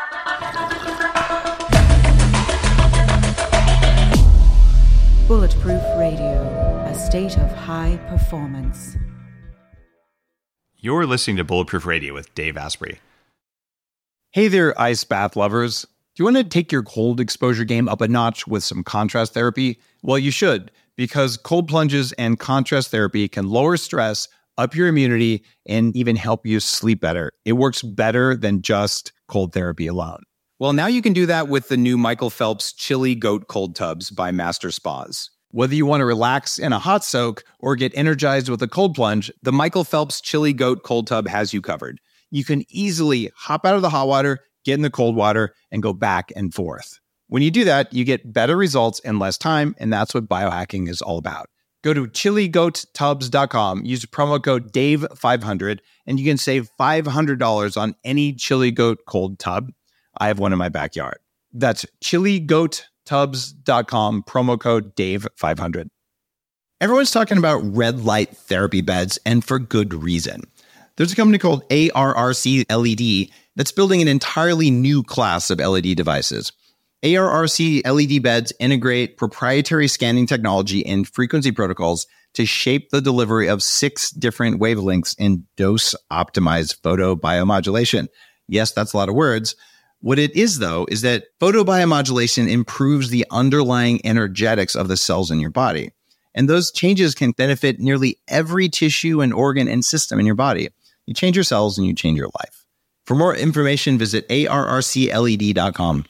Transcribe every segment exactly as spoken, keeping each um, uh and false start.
Bulletproof Radio, a state of high performance. You're listening to Bulletproof Radio with Dave Asprey. Hey there, ice bath lovers. Do you want to take your cold exposure game up a notch with some contrast therapy? Well, you should, because cold plunges and contrast therapy can lower stress, up your immunity, and even help you sleep better. It works better than just cold therapy alone. Well, now you can do that with the new Michael Phelps Chili Goat Cold Tubs by Master Spas. Whether you want to relax in a hot soak or get energized with a cold plunge, the Michael Phelps Chili Goat Cold Tub has you covered. You can easily hop out of the hot water, get in the cold water, and go back and forth. When you do that, you get better results in less time, and that's what biohacking is all about. Go to chili goat tubs dot com, use promo code Dave five hundred, and you can save five hundred dollars on any Chili Goat Cold Tub. I have one in my backyard. That's chili goat tubs dot com, promo code Dave five hundred. Everyone's talking about red light therapy beds, and for good reason. There's a company called A R R C L E D that's building an entirely new class of L E D devices. A R R C L E D beds integrate proprietary scanning technology and frequency protocols to shape the delivery of six different wavelengths in dose-optimized photobiomodulation. Yes, that's a lot of words. What it is, though, is that photobiomodulation improves the underlying energetics of the cells in your body. And those changes can benefit nearly every tissue and organ and system in your body. You change your cells and you change your life. For more information, visit A R R C L E D dot com.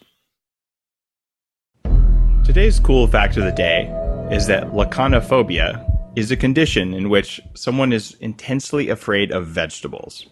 Today's cool fact of the day is that lachanophobia is a condition in which someone is intensely afraid of vegetables.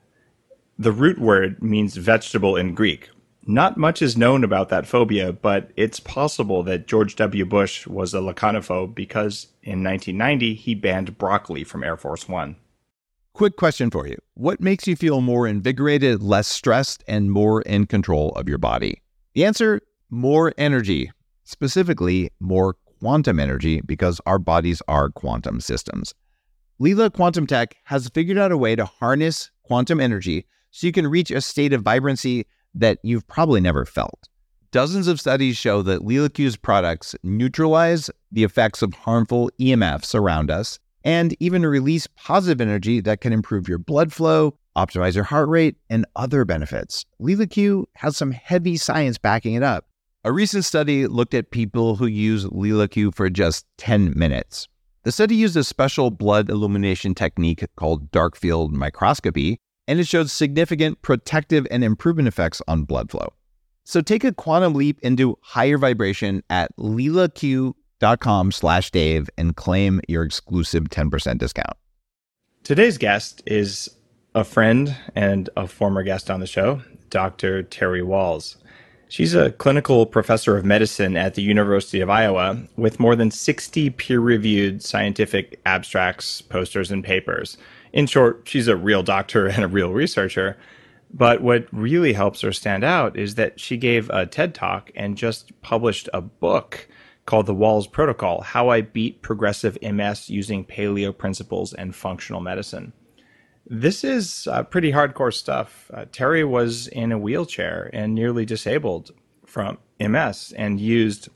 The root word means vegetable in Greek. Not much is known about that phobia, but it's possible that George W. Bush was a lachanophobe because in nineteen ninety, he banned broccoli from Air Force One. Quick question for you. What makes you feel more invigorated, less stressed, and more in control of your body? The answer, more energy. Specifically, more quantum energy, because our bodies are quantum systems. Leela Quantum Tech has figured out a way to harness quantum energy so you can reach a state of vibrancy that you've probably never felt. Dozens of studies show that LeelaQ's products neutralize the effects of harmful E M Fs around us and even release positive energy that can improve your blood flow, optimize your heart rate, and other benefits. LeelaQ has some heavy science backing it up. A recent study looked at people who use LeelaQ for just ten minutes. The study used a special blood illumination technique called dark field microscopy, and it showed significant protective and improvement effects on blood flow. So take a quantum leap into higher vibration at leelaq dot com slash Dave and claim your exclusive ten percent discount. Today's guest is a friend and a former guest on the show, Doctor Terry Wahls. She's a clinical professor of medicine at the University of Iowa with more than sixty peer-reviewed scientific abstracts, posters, and papers. In short, she's a real doctor and a real researcher. But what really helps her stand out is that she gave a TED Talk and just published a book called The Wahls Protocol, How I Beat Progressive M S Using Paleo Principles and Functional Medicine. This is uh, pretty hardcore stuff. Uh, Terry was in a wheelchair and nearly disabled from M S and used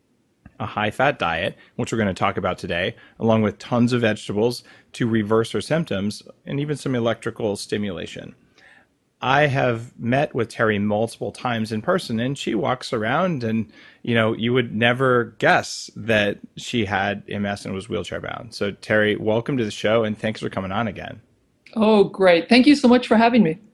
a high-fat diet, which we're going to talk about today, along with tons of vegetables to reverse her symptoms and even some electrical stimulation. I have met with Terry multiple times in person, and she walks around and, you know, you would never guess that she had M S and was wheelchair bound. So Terry, welcome to the show and thanks for coming on again. Oh, great. Thank you so much for having me.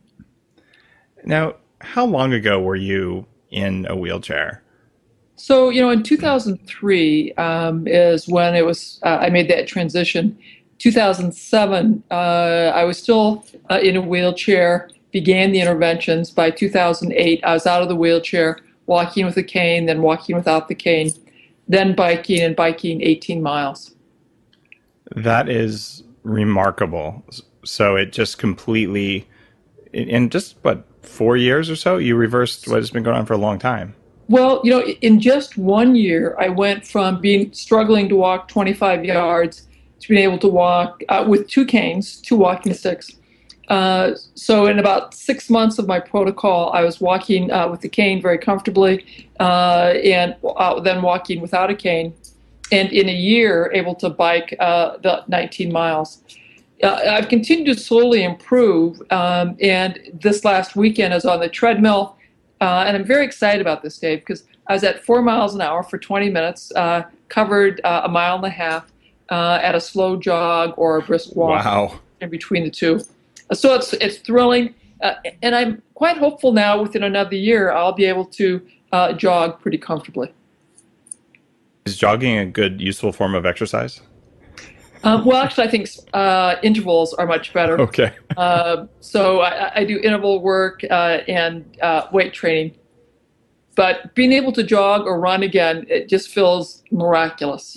Now, how long ago were you in a wheelchair? So, you know, in two thousand three um, is when it was, uh, I made that transition. two thousand seven, uh, I was still uh, in a wheelchair, began the interventions. By two thousand eight, I was out of the wheelchair, walking with a cane, then walking without the cane, then biking and biking eighteen miles. That is remarkable. So it just completely, in just, what, four years or so, you reversed what has been going on for a long time. Well, you know, in just one year, I went from being struggling to walk twenty-five yards to being able to walk uh, with two canes, two walking sticks, Uh, so in about six months of my protocol, I was walking uh, with the cane very comfortably, uh, and uh, then walking without a cane. And in a year, able to bike uh, the nineteen miles. Uh, I've continued to slowly improve, um, and this last weekend I was on the treadmill, uh, and I'm very excited about this, Dave, because I was at four miles an hour for twenty minutes, uh, covered uh, a mile and a half uh, at a slow jog or a brisk walk. Wow. In between the two. So it's it's thrilling, uh, and I'm quite hopeful now within another year I'll be able to uh, jog pretty comfortably. Is jogging a good, useful form of exercise? Um, well, actually, I think uh, intervals are much better. Okay. uh, so I, I do interval work uh, and uh, weight training. But being able to jog or run again, it just feels miraculous.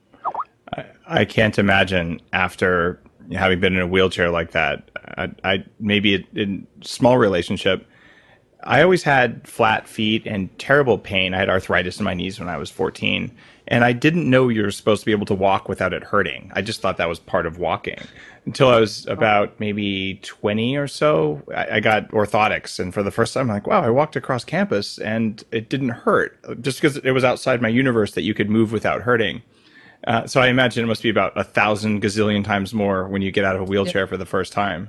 I, I can't imagine after having been in a wheelchair like that. I, I maybe in small relationship, I always had flat feet and terrible pain. I had arthritis in my knees when I was fourteen. And I didn't know you were supposed to be able to walk without it hurting. I just thought that was part of walking. Until I was about maybe twenty or so, I, I got orthotics. And for the first time, I'm like, wow, I walked across campus and it didn't hurt. Just because it was outside my universe that you could move without hurting. Uh, so I imagine it must be about a thousand gazillion times more when you get out of a wheelchair yeah. for the first time.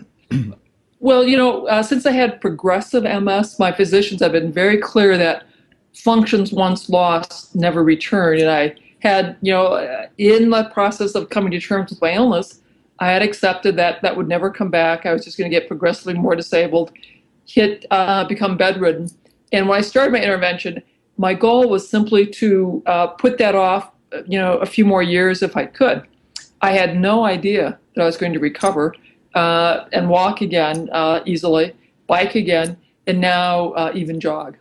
Well, you know, uh, since I had progressive M S, my physicians have been very clear that functions once lost never return. And I had, you know, in the process of coming to terms with my illness, I had accepted that that would never come back. I was just going to get progressively more disabled, hit, uh, become bedridden. And when I started my intervention, my goal was simply to uh, put that off, you know, a few more years if I could. I had no idea that I was going to recover uh, and walk again uh, easily, bike again, and now uh, even jog.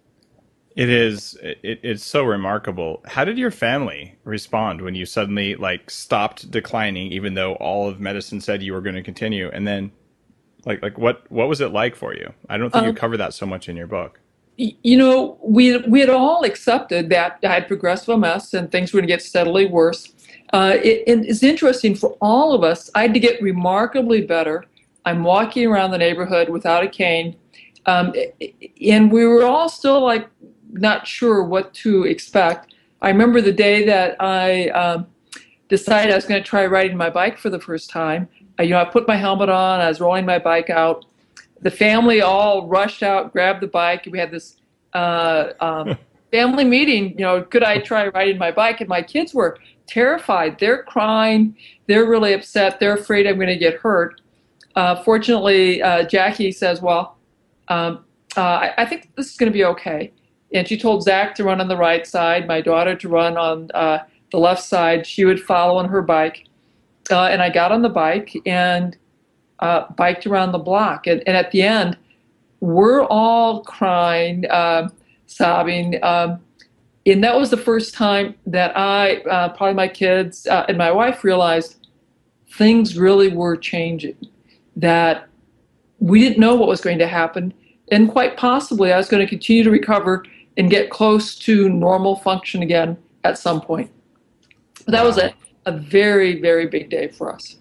It is, it, it's so remarkable. How did your family respond when you suddenly like stopped declining, even though all of medicine said you were going to continue? And then like, like what, what was it like for you? I don't think um, you cover that so much in your book. You know, we, we had all accepted that I had progressive M S and things were going to get steadily worse. Uh, it, and it's interesting for all of us. I had to get remarkably better. I'm walking around the neighborhood without a cane. Um, and we were all still like, not sure what to expect. I remember the day that I um, decided I was going to try riding my bike for the first time. I, you know, I put my helmet on. I was rolling my bike out. The family all rushed out, grabbed the bike. We had this uh, um, family meeting. You know, could I try riding my bike? And my kids were terrified. They're crying. They're really upset. They're afraid I'm going to get hurt. Uh, fortunately, uh, Jackie says, "Well, um, uh, I, I think this is going to be okay." And she told Zach to run on the right side, my daughter to run on uh, the left side. She would follow on her bike. Uh, and I got on the bike and uh, biked around the block. And, and at the end, we're all crying, uh, sobbing. Um, and that was the first time that I, uh, probably my kids uh, and my wife realized things really were changing, that we didn't know what was going to happen. And quite possibly I was going to continue to recover and get close to normal function again at some point. But that wow. was a, a very, very big day for us.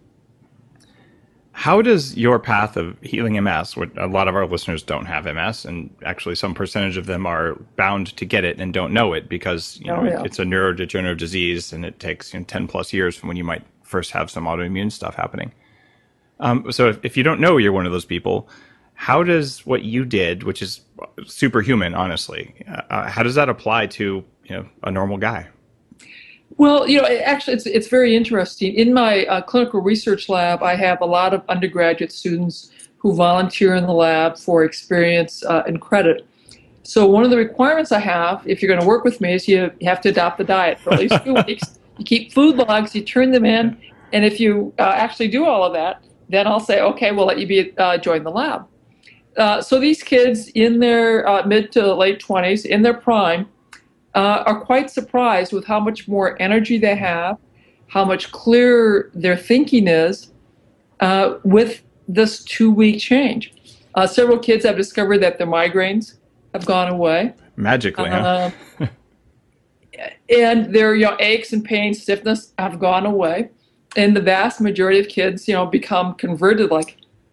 How does your path of healing M S, what a lot of our listeners don't have M S, and actually some percentage of them are bound to get it and don't know it because you know oh, yeah. it's a neurodegenerative disease and it takes you know, ten plus years from when you might first have some autoimmune stuff happening. Um, so if, if you don't know you're one of those people, how does what you did, which is superhuman, honestly, uh, how does that apply to you know a normal guy? Well, you know, actually, it's it's very interesting. In my uh, clinical research lab, I have a lot of undergraduate students who volunteer in the lab for experience uh, and credit. So one of the requirements I have, if you're going to work with me, is you, you have to adopt the diet for at least two weeks. You keep food logs, you turn them in, and if you uh, actually do all of that, then I'll say, okay, we'll let you be uh, join the lab. Uh, so these kids in their uh, mid to late twenties, in their prime, uh, are quite surprised with how much more energy they have, how much clearer their thinking is uh, with this two-week change. Uh, several kids have discovered that their migraines have gone away. Magically, huh? Uh, and their you know, aches and pains, stiffness have gone away. And the vast majority of kids, you know, become converted like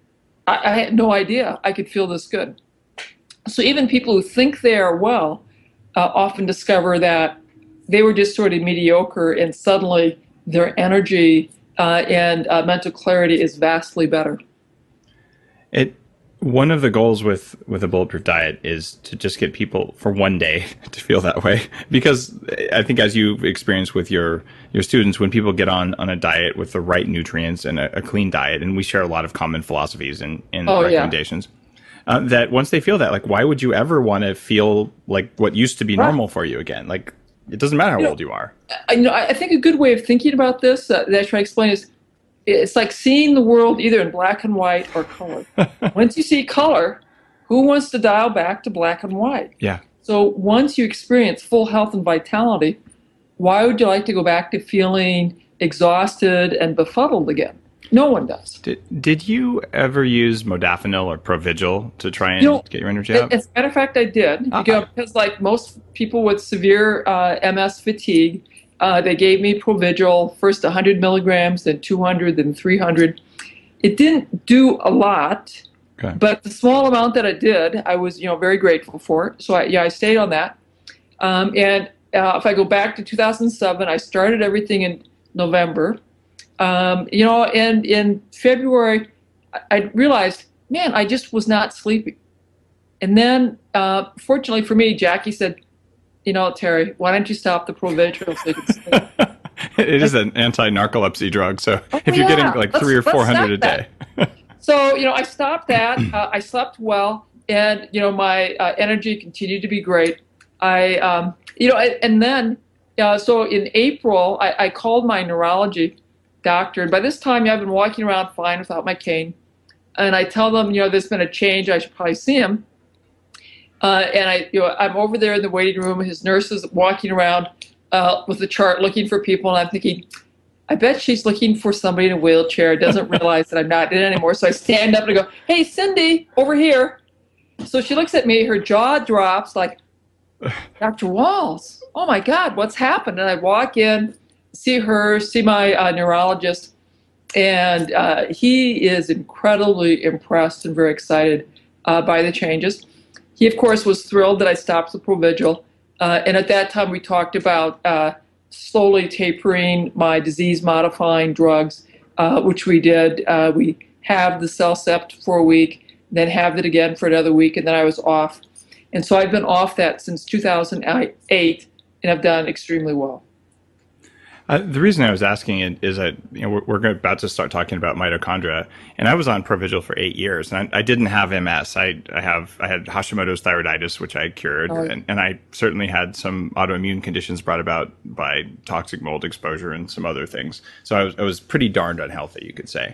I, I had no idea I could feel this good. So even people who think they are well uh, often discover that they were just sort of mediocre, and suddenly their energy uh, and uh, mental clarity is vastly better. It one of the goals with with a bulletproof diet is to just get people for one day to feel that way, because I think, as you've experienced with your your students, when people get on on a diet with the right nutrients and a, a clean diet, and we share a lot of common philosophies and, and oh, recommendations, yeah. uh, that once they feel that, like, why would you ever want to feel like what used to be right. normal for you again? Like, it doesn't matter how you old know, you are. I, you know, I think a good way of thinking about this uh, that I try to explain is, it's like seeing the world either in black and white or color. Once you see color, who wants to dial back to black and white? Yeah. So once you experience full health and vitality, why would you like to go back to feeling exhausted and befuddled again? No one does. Did, did you ever use modafinil or Provigil to try and you know, get your energy up? As a matter of fact, I did. Uh-huh. Because, because like most people with severe uh, M S fatigue, uh, they gave me Provigil, first one hundred milligrams, then two hundred, then three hundred. It didn't do a lot, okay. But the small amount that it did, I was, you know, very grateful for. So I, yeah, I stayed on that. Um, and uh, if I go back to two thousand seven, I started everything in November. Um, you know, and in February, I, I realized, man, I just was not sleeping. And then, uh, fortunately for me, Jackie said, you know, Terry, why don't you stop the Provigil so you can sleep? It is an anti-narcolepsy drug, so oh, if you're yeah. getting like let's, three or four hundred a day. So, you know, I stopped that. Uh, I slept well, and, you know, my uh, energy continued to be great. I, um, you know, I, and then, uh, so in April, I, I called my neurology doctor. And by this time, I've been walking around fine without my cane. And I tell them, you know, there's been a change. I should probably see him. Uh, and I, you know, I'm over there in the waiting room. His nurse is walking around uh, with the chart looking for people. And I'm thinking, I bet she's looking for somebody in a wheelchair, doesn't realize that I'm not in it anymore. So I stand up and I go, hey, Cindy, over here. So she looks at me. Her jaw drops like, Doctor Walls, oh, my God, what's happened? And I walk in, see her, see my uh, neurologist, and uh, he is incredibly impressed and very excited uh, by the changes. He, of course, was thrilled that I stopped the Provigil, uh, and at that time we talked about uh, slowly tapering my disease-modifying drugs, uh, which we did. Uh, we halved the CellCept for a week, then halved it again for another week, and then I was off. And so I've been off that since two thousand eight, and I've done extremely well. Uh, the reason I was asking it is that, you know, we're, we're about to start talking about mitochondria, and I was on Provigil for eight years, and I, I didn't have M S. I, I have I had Hashimoto's thyroiditis, which I cured, oh. and, and I certainly had some autoimmune conditions brought about by toxic mold exposure and some other things. So I was I was pretty darned unhealthy, you could say.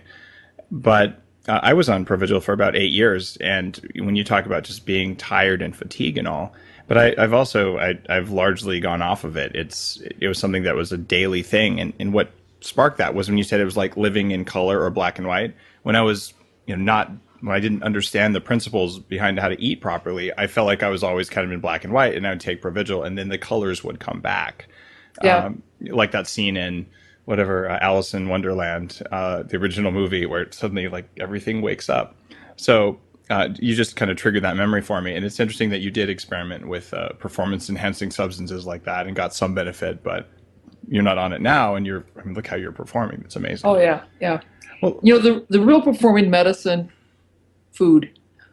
But uh, I was on Provigil for about eight years, and when you talk about just being tired and fatigue and all. But I, I've also, I, I've largely gone off of it. It's, it was something that was a daily thing. And, and what sparked that was when you said it was like living in color or black and white. When I was, you know, not, when I didn't understand the principles behind how to eat properly, I felt like I was always kind of in black and white, and I would take Provigil and then the colors would come back. Yeah. Um, like that scene in whatever, uh, Alice in Wonderland, uh, the original movie, where suddenly like everything wakes up. So, Uh, you just kind of triggered that memory for me. And it's interesting that you did experiment with uh, performance-enhancing substances like that and got some benefit, but you're not on it now, and you're, I mean, look how you're performing. It's amazing. Oh, yeah, yeah. Well, you know, the the real performing medicine, food.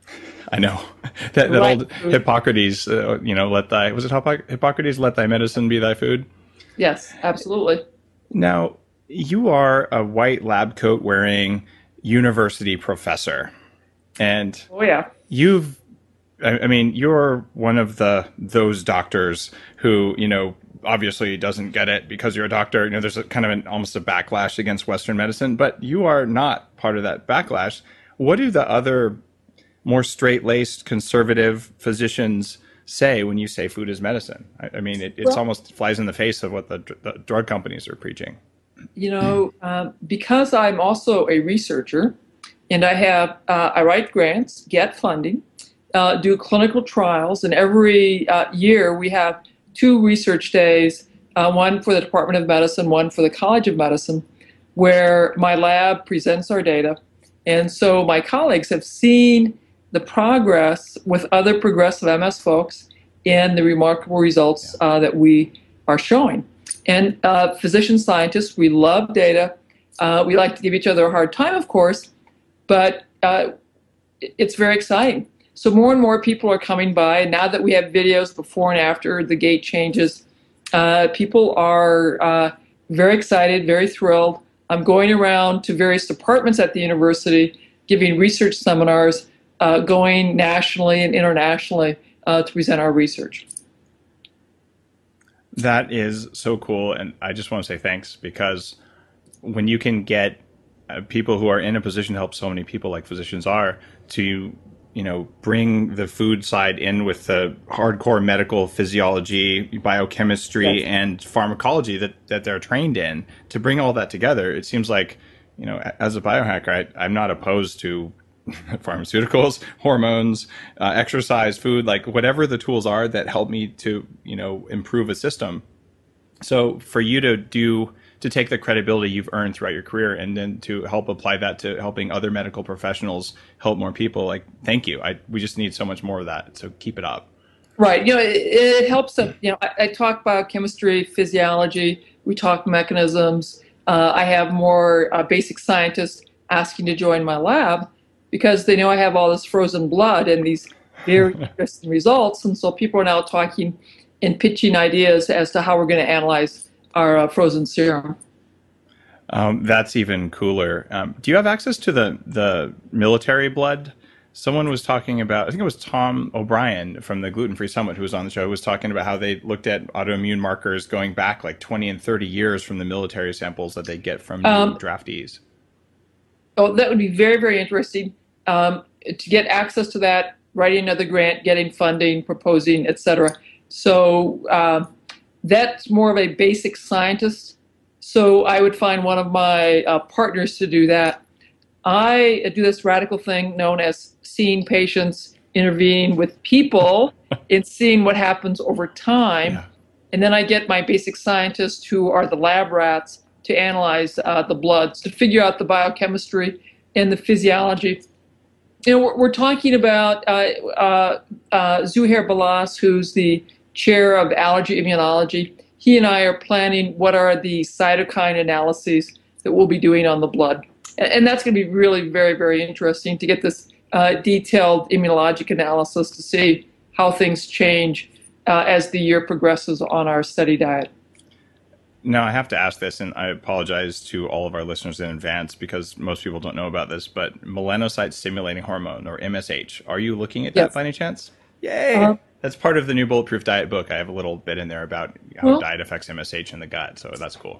I know. that that right old food. Hippocrates, uh, you know, let thy, was it Hippocrates, let thy medicine be thy food? Yes, absolutely. Now, you are a white lab coat wearing university professor. And oh yeah, you've, I, I mean, you're one of the those doctors who, you know, obviously doesn't get it because you're a doctor. You know, there's a kind of an almost a backlash against Western medicine, but you are not part of that backlash. What do the other more straight-laced conservative physicians say when you say food is medicine? I, I mean, it it's well, almost flies in the face of what the, the drug companies are preaching. You know, um, because I'm also a researcher. And I have, uh, I write grants, get funding, uh, do clinical trials, and every uh, year we have two research days, uh, one for the Department of Medicine, one for the College of Medicine, where my lab presents our data, And so my colleagues have seen the progress with other progressive M S folks and the remarkable results uh, that we are showing. And uh, physician scientists, we love data. Uh, we like to give each other a hard time, of course, but uh, it's very exciting. So more and more people are coming by. Now that we have videos before and after the gate changes, uh, people are uh, very excited, very thrilled. I'm going around to various departments at the university, giving research seminars, uh, going nationally and internationally uh, to present our research. That is so cool. And I just want to say thanks, because when you can get uh, people who are in a position to help so many people like physicians are to, you know, bring the food side in with the hardcore medical physiology, biochemistry, yes. and pharmacology that, that they're trained in, to bring all that together, it seems like, you know, as a biohacker, I, I'm not opposed to pharmaceuticals, hormones, uh, exercise, food, like whatever the tools are that help me to, you know, improve a system. So for you to do, to take the credibility you've earned throughout your career and then to help apply that to helping other medical professionals help more people, like, thank you. I, we just need so much more of that. So keep it up. Right. You know, it, it helps that, you know, I, I talk biochemistry, physiology, we talk mechanisms. Uh, I have more uh, basic scientists asking to join my lab because they know I have all this frozen blood and these very interesting results. And so people are now talking and pitching ideas as to how we're going to analyze our uh, frozen serum. Um, that's even cooler. Um, do you have access to the, the military blood? Someone was talking about, I think it was Tom O'Brien from the Gluten Free Summit who was on the show, who was talking about how they looked at autoimmune markers going back like twenty and thirty years from the military samples that they get from new um, draftees. Oh, that would be very, very interesting. Um, to get access to that, writing another grant, getting funding, proposing, et cetera. So uh, that's more of a basic scientist. So I would find one of my uh, partners to do that. I do this radical thing known as seeing patients, intervening with people, and seeing what happens over time. Yeah. And then I get my basic scientists, who are the lab rats, to analyze uh, the bloods, to figure out the biochemistry and the physiology. You know, we're, we're talking about uh, uh, uh, Zuhair Balas, who's the chair of allergy immunology. He and I are planning what are the cytokine analyses that we'll be doing on the blood. And, and that's going to be really very, very interesting to get this uh, detailed immunologic analysis to see how things change uh, as the year progresses on our study diet. Now, I have to ask this, and I apologize to all of our listeners in advance because most people don't know about this, but melanocyte stimulating hormone, or M S H, are you looking at yes. that by any chance? Yay! Uh, that's part of the new Bulletproof Diet book. I have a little bit in there about how well, diet affects M S H in the gut, so that's cool.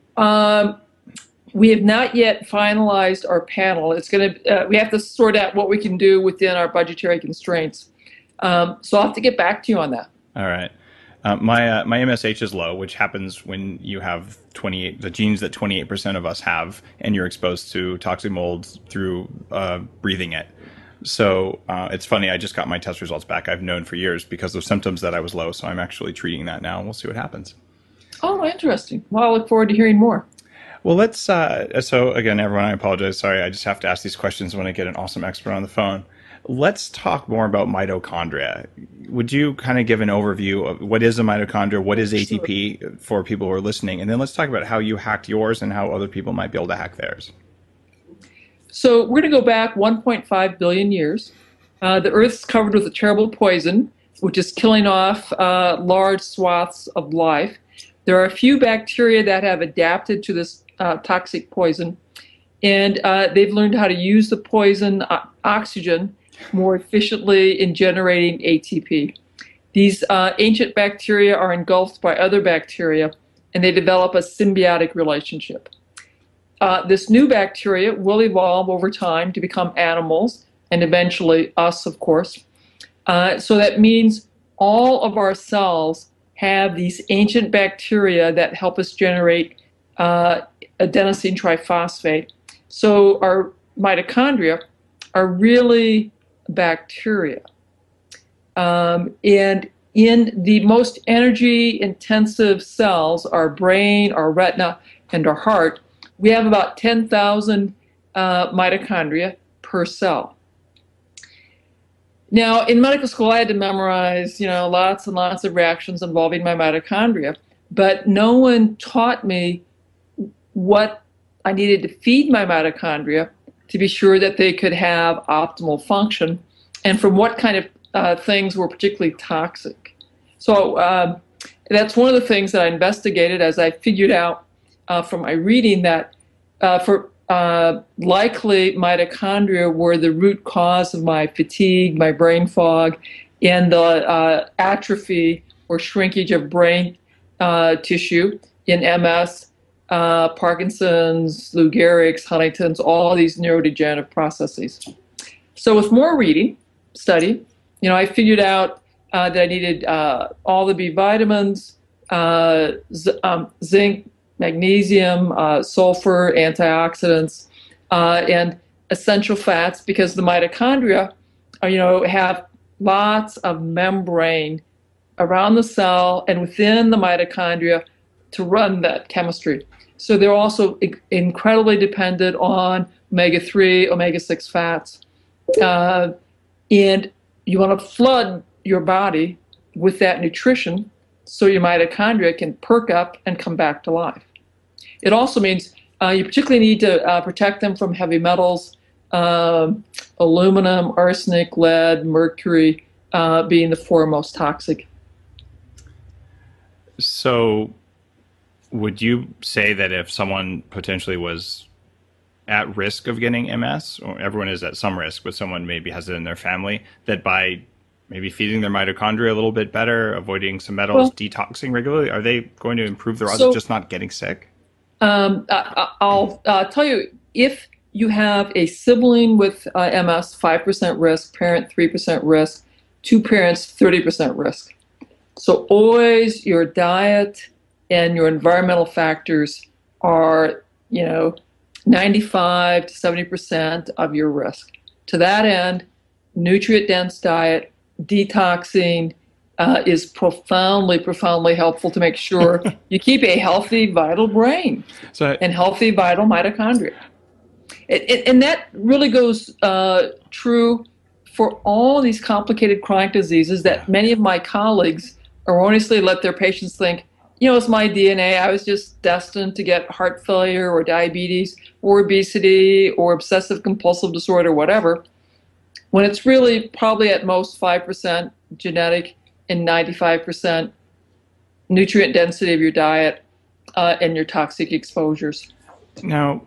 Um, we have not yet finalized our panel. It's going to. Uh, we have to sort out what we can do within our budgetary constraints. Um, so I'll have to get back to you on that. All right. Uh, my uh, my M S H is low, which happens when you have twenty-eight the genes that twenty-eight percent of us have, and you're exposed to toxic mold through uh, breathing it. So uh, it's funny. I just got my test results back. I've known for years because of symptoms that I was low, so I'm actually treating that now, and we'll see what happens. Oh, interesting. Well, I look forward to hearing more. Well, let's. Uh, so again, everyone, I apologize. Sorry, I just have to ask these questions when I get an awesome expert on the phone. Let's talk more about mitochondria. Would you kind of give an overview of what is a mitochondria, what is A T P for people who are listening, and then let's talk about how you hacked yours and how other people might be able to hack theirs. So we're going to go back one point five billion years. Uh, the Earth's covered with a terrible poison, which is killing off uh, large swaths of life. There are a few bacteria that have adapted to this uh, toxic poison, and uh, they've learned how to use the poison uh, oxygen more efficiently in generating A T P. These uh, ancient bacteria are engulfed by other bacteria, and they develop a symbiotic relationship. Uh, this new bacteria will evolve over time to become animals, and eventually us, of course. Uh, so that means all of our cells have these ancient bacteria that help us generate uh, adenosine triphosphate. So our mitochondria are really bacteria. Um, and in the most energy-intensive cells, our brain, our retina, and our heart, we have about ten thousand uh, mitochondria per cell. Now, in medical school, I had to memorize, you know, lots and lots of reactions involving my mitochondria, but no one taught me what I needed to feed my mitochondria to be sure that they could have optimal function, and from what kind of uh, things were particularly toxic. So uh, that's one of the things that I investigated as I figured out uh, from my reading that uh, for uh, likely mitochondria were the root cause of my fatigue, my brain fog, and the uh, atrophy or shrinkage of brain uh, tissue in M S, uh, Parkinson's, Lou Gehrig's, Huntington's, all these neurodegenerative processes. So with more reading, study, you know, I figured out uh, that I needed uh, all the B vitamins, uh, z- um, zinc, magnesium, uh, sulfur, antioxidants, uh, and essential fats, because the mitochondria, are, you know, have lots of membrane around the cell and within the mitochondria to run that chemistry. So they're also I- incredibly dependent on omega three, omega six fats. Uh, and you want to flood your body with that nutrition so your mitochondria can perk up and come back to life. It also means uh, you particularly need to uh, protect them from heavy metals, uh, aluminum, arsenic, lead, mercury uh, being the four most toxic. So would you say that if someone potentially was at risk of getting M S, or everyone is at some risk, but someone maybe has it in their family, that by maybe feeding their mitochondria a little bit better, avoiding some metals, well, detoxing regularly, are they going to improve their odds so, of just not getting sick? Um, I, I'll uh, tell you, if you have a sibling with uh, M S, five percent risk, parent three percent risk, two parents, thirty percent risk. So always your diet and your environmental factors are, you know, ninety-five to seventy percent of your risk. To that end, nutrient-dense diet, detoxing uh, is profoundly, profoundly helpful to make sure you keep a healthy, vital brain so, and healthy, vital mitochondria. It, it, and that really goes uh, true for all these complicated chronic diseases that many of my colleagues erroneously let their patients think, you know, it's my D N A. I was just destined to get heart failure or diabetes or obesity or obsessive compulsive disorder, whatever, when it's really probably at most five percent genetic and ninety-five percent nutrient density of your diet uh, and your toxic exposures. Now,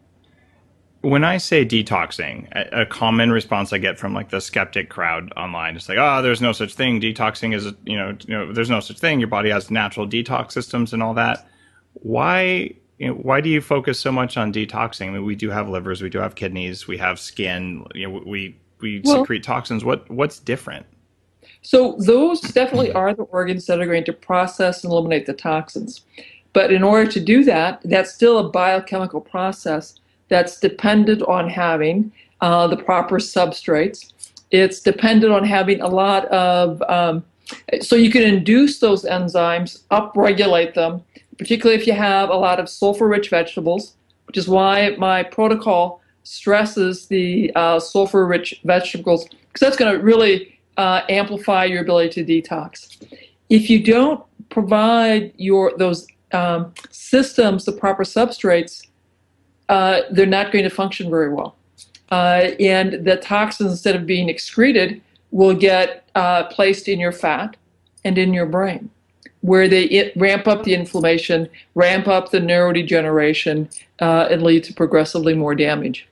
when I say detoxing, a, a common response I get from like the skeptic crowd online is like, oh, there's no such thing. Detoxing is, you know, you know, there's no such thing. Your body has natural detox systems and all that. Why, you know, why do you focus so much on detoxing? I mean, we do have livers, we do have kidneys, we have skin. You know, we we well, secrete toxins. What what's different? So those definitely are the organs that are going to process and eliminate the toxins. But in order to do that, that's still a biochemical process that's dependent on having uh, the proper substrates. It's dependent on having a lot of, um, so you can induce those enzymes, upregulate them, particularly if you have a lot of sulfur-rich vegetables, which is why my protocol stresses the uh, sulfur-rich vegetables, because that's going to really uh, amplify your ability to detox. If you don't provide your those um, systems the proper substrates, Uh, they're not going to function very well. Uh, and the toxins, instead of being excreted, will get uh, placed in your fat and in your brain, where they it, ramp up the inflammation, ramp up the neurodegeneration, uh, and lead to progressively more damage.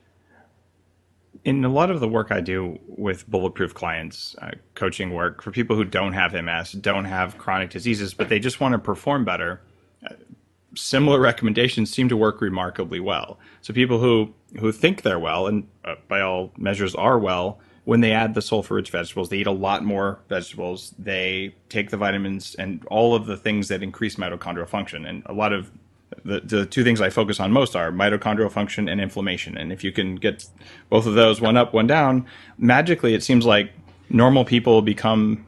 In a lot of the work I do with Bulletproof clients, uh, coaching work for people who don't have M S, don't have chronic diseases, but they just want to perform better, uh, similar recommendations seem to work remarkably well. So people who, who think they're well, and uh, by all measures are well, when they add the sulfur-rich vegetables, they eat a lot more vegetables, they take the vitamins and all of the things that increase mitochondrial function. And a lot of the, the two things I focus on most are mitochondrial function and inflammation. And if you can get both of those, one up, one down, magically it seems like normal people become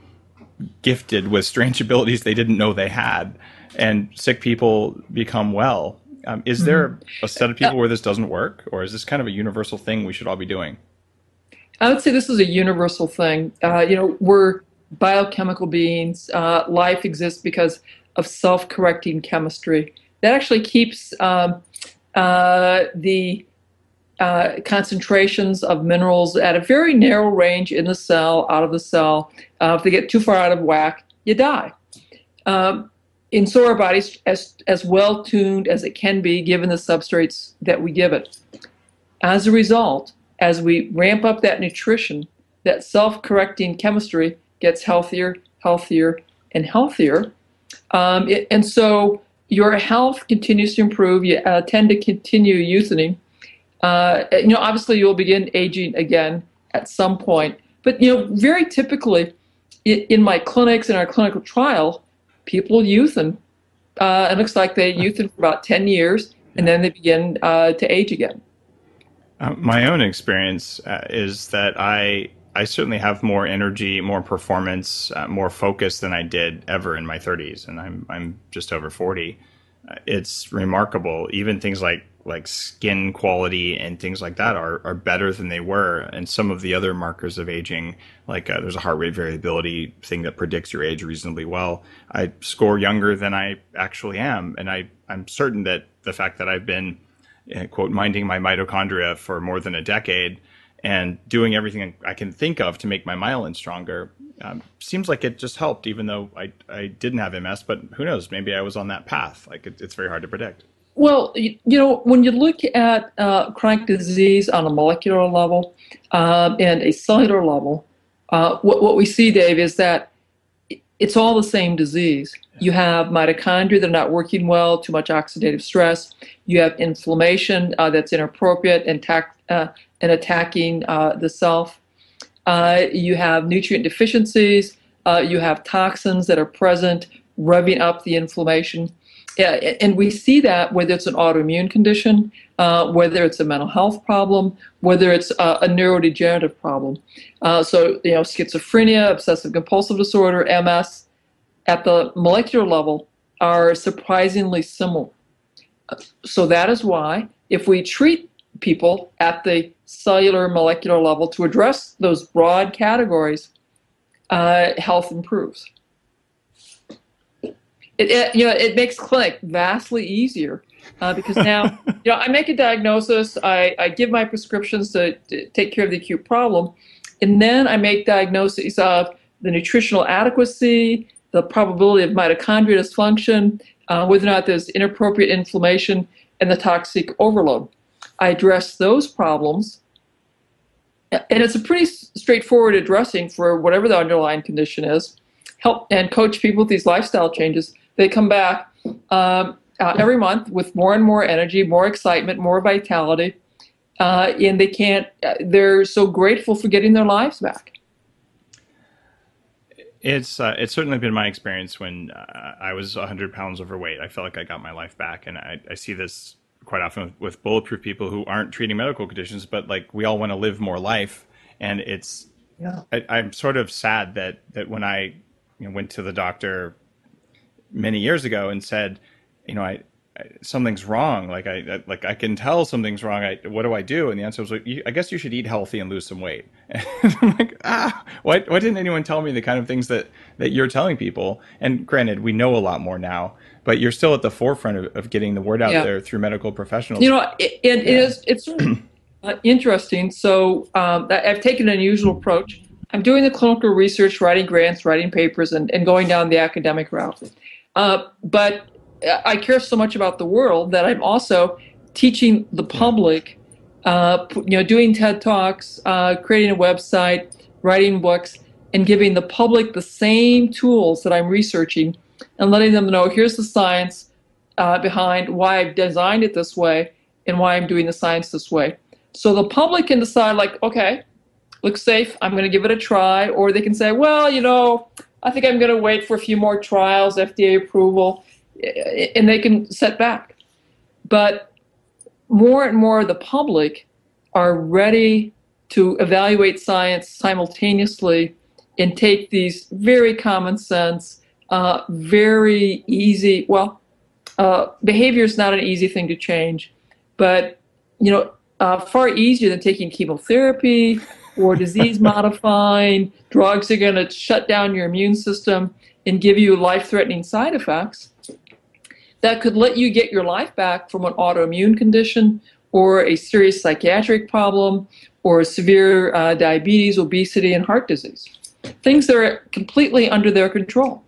gifted with strange abilities they didn't know they had. And sick people become well. Um, is there a set of people where this doesn't work, or is this kind of a universal thing we should all be doing? I would say this is a universal thing. Uh, you know, we're biochemical beings. Uh, life exists because of self-correcting chemistry. That actually keeps um, uh, the uh, concentrations of minerals at a very narrow range in the cell, out of the cell. Uh, if they get too far out of whack, you die. Um, and so our body's as, as well-tuned as it can be given the substrates that we give it. As a result, as we ramp up that nutrition, that self-correcting chemistry gets healthier, healthier, and healthier. Um, it, and so your health continues to improve. You uh, tend to continue youthening. Uh, you know, obviously you'll begin aging again at some point. But, you know, very typically in, in my clinics, in our clinical trial, people youthen. Uh, it looks like they youthen for about ten years, and then they begin uh, to age again. Uh, my own experience uh, is that I I certainly have more energy, more performance, uh, more focus than I did ever in my thirties, and I'm I'm just over forty. Uh, it's remarkable. Even things like like skin quality and things like that are are better than they were. And some of the other markers of aging, like uh, there's a heart rate variability thing that predicts your age reasonably well. I score younger than I actually am, and I I'm certain that the fact that I've been quote, minding my mitochondria for more than a decade and doing everything I can think of to make my myelin stronger, um, seems like it just helped, even though I, I didn't have M S, but who knows, maybe I was on that path. Like it, it's very hard to predict. Well, you, you know, when you look at uh, chronic disease on a molecular level um, and a cellular level, uh, what, what we see, Dave, is that it's all the same disease. You have mitochondria that are not working well, too much oxidative stress. You have inflammation uh, that's inappropriate and, tac- uh, and attacking uh, the self. Uh, you have nutrient deficiencies. Uh, you have toxins that are present, revving up the inflammation. Yeah, and we see that whether it's an autoimmune condition, uh, whether it's a mental health problem, whether it's a, a neurodegenerative problem. Uh, so, you know, schizophrenia, obsessive compulsive disorder, M S, at the molecular level are surprisingly similar. So that is why if we treat people at the cellular molecular level to address those broad categories, uh, health improves. It, it, you know, it makes clinic vastly easier uh, because now, you know, I make a diagnosis, I, I give my prescriptions to, to take care of the acute problem, and then I make diagnoses of the nutritional adequacy, the probability of mitochondrial dysfunction, uh, whether or not there's inappropriate inflammation, and the toxic overload. I address those problems, and it's a pretty straightforward addressing for whatever the underlying condition is. Help and coach people with these lifestyle changes. They come back um, uh, every month with more and more energy, more excitement, more vitality, uh, and they can't. Uh, they're so grateful for getting their lives back. It's uh, it's certainly been my experience when uh, I was one hundred pounds overweight. I felt like I got my life back, and I, I see this quite often with, with bulletproof people who aren't treating medical conditions, but like we all want to live more life, and it's. Yeah. I, I'm sort of sad that that when I you know, went to the doctor many years ago and said, you know, I, I something's wrong. Like I, I like I can tell something's wrong. I, what do I do? And the answer was like, I guess you should eat healthy and lose some weight. And I'm like, ah, why, why didn't anyone tell me the kind of things that, that you're telling people? And granted, we know a lot more now, but you're still at the forefront of, of getting the word out yeah. there through medical professionals. You know, it, it yeah. is, it's uh, interesting. So um, I've taken an unusual approach. I'm doing the clinical research, writing grants, writing papers, and, and going down the academic route. Uh, but I care so much about the world that I'm also teaching the public, uh, you know, doing TED Talks, uh, creating a website, writing books, and giving the public the same tools that I'm researching and letting them know here's the science uh, behind why I've designed it this way and why I'm doing the science this way. So the public can decide, like, okay, looks safe, I'm going to give it a try. Or they can say, well, you know, I think I'm going to wait for a few more trials, F D A approval, and they can set back. But more and more of the public are ready to evaluate science simultaneously and take these very common sense, uh, very easy, well, uh, behavior is not an easy thing to change, but, you know, uh, far easier than taking chemotherapy or disease-modifying drugs that are going to shut down your immune system and give you life-threatening side effects that could let you get your life back from an autoimmune condition or a serious psychiatric problem or severe uh, diabetes, obesity, and heart disease. Things that are completely under their control.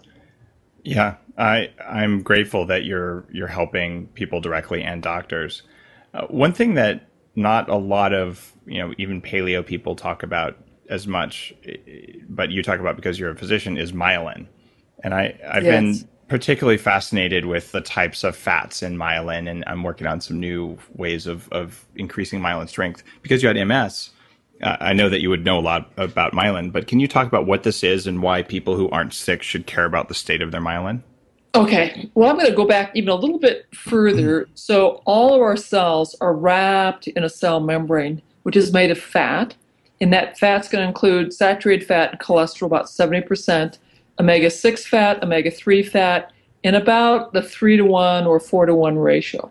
Yeah, I, I'm grateful that you're you're helping people directly and doctors. Uh, one thing that not a lot of, you know, even paleo people talk about as much, but you talk about because you're a physician, is myelin. And I, I've Yes. been particularly fascinated with the types of fats in myelin, and I'm working on some new ways of, of increasing myelin strength. Because you had M S, uh, I know that you would know a lot about myelin, but can you talk about what this is and why people who aren't sick should care about the state of their myelin? Okay, well, I'm going to go back even a little bit further. So all of our cells are wrapped in a cell membrane, which is made of fat. And that fat's going to include saturated fat and cholesterol, about seventy percent, omega six fat, omega three fat, and about the three to one or four to one ratio.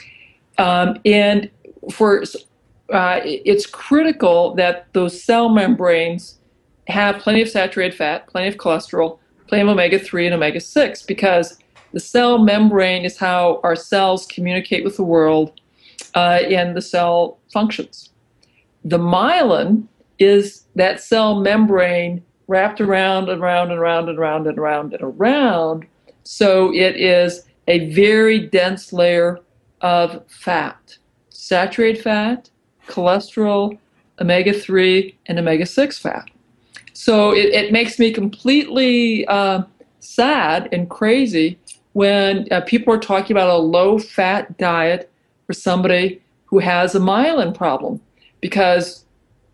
Um, and for uh, it's critical that those cell membranes have plenty of saturated fat, plenty of cholesterol, plenty of omega three and omega six, because the cell membrane is how our cells communicate with the world uh, and the cell functions. The myelin is that cell membrane wrapped around and around and around and around and around and around. So it is a very dense layer of fat, saturated fat, cholesterol, omega three, and omega six fat. So it, it makes me completely uh, sad and crazy when uh, people are talking about a low-fat diet for somebody who has a myelin problem, because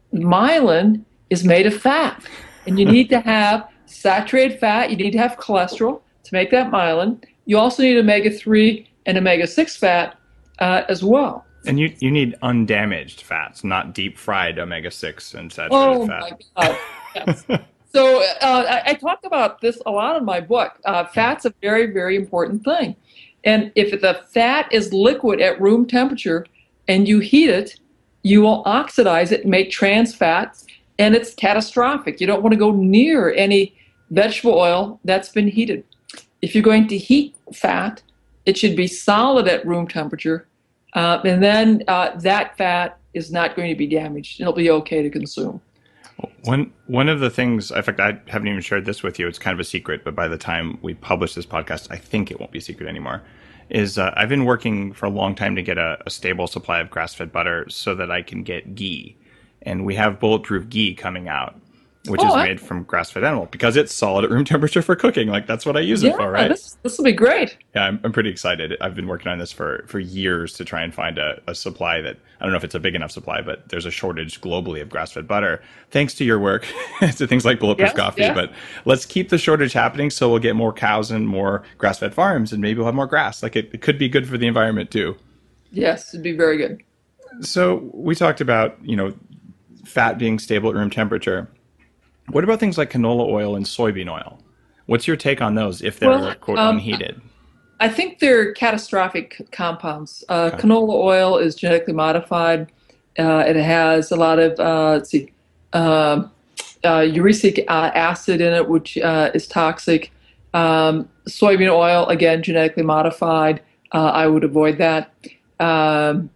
myelin is made of fat, and you need to have saturated fat, you need to have cholesterol to make that myelin. You also need omega three and omega six fat uh, as well. And you, you need undamaged fats, not deep-fried omega six and saturated Oh, fat. my God. Yes. So uh, I, I talk about this a lot in my book. Uh, fat's a very, very important thing. And if the fat is liquid at room temperature and you heat it, you will oxidize it and make trans fats, and it's catastrophic. You don't want to go near any vegetable oil that's been heated. If you're going to heat fat, it should be solid at room temperature, uh, and then uh, that fat is not going to be damaged. It'll be okay to consume. One one of the things, in fact, I haven't even shared this with you. It's kind of a secret, but by the time we publish this podcast, I think it won't be a secret anymore. Is uh, I've been working for a long time to get a, a stable supply of grass-fed butter so that I can get ghee, and we have bulletproof ghee coming out, which Oh, is I- made from grass-fed animal because it's solid at room temperature for cooking. Like that's what I use Yeah, it for, right? this this will be great. Yeah, I'm, I'm pretty excited. I've been working on this for, for years to try and find a, a supply that, I don't know if it's a big enough supply, but there's a shortage globally of grass-fed butter, thanks to your work, to things like Bulletproof Yes, Coffee. yeah. But let's keep the shortage happening so we'll get more cows and more grass-fed farms, and maybe we'll have more grass. Like it, it could be good for the environment too. Yes, it'd be very good. So we talked about, you know, fat being stable at room temperature. What about things like canola oil and soybean oil? What's your take on those if they're, Well, quote, um, unheated? I think they're catastrophic compounds. Uh, Okay. Canola oil is genetically modified. Uh, it has a lot of, uh, let's see, uh, uh, uric uh, acid in it, which uh, is toxic. Um, soybean oil, again, genetically modified. Uh, I would avoid that. Um,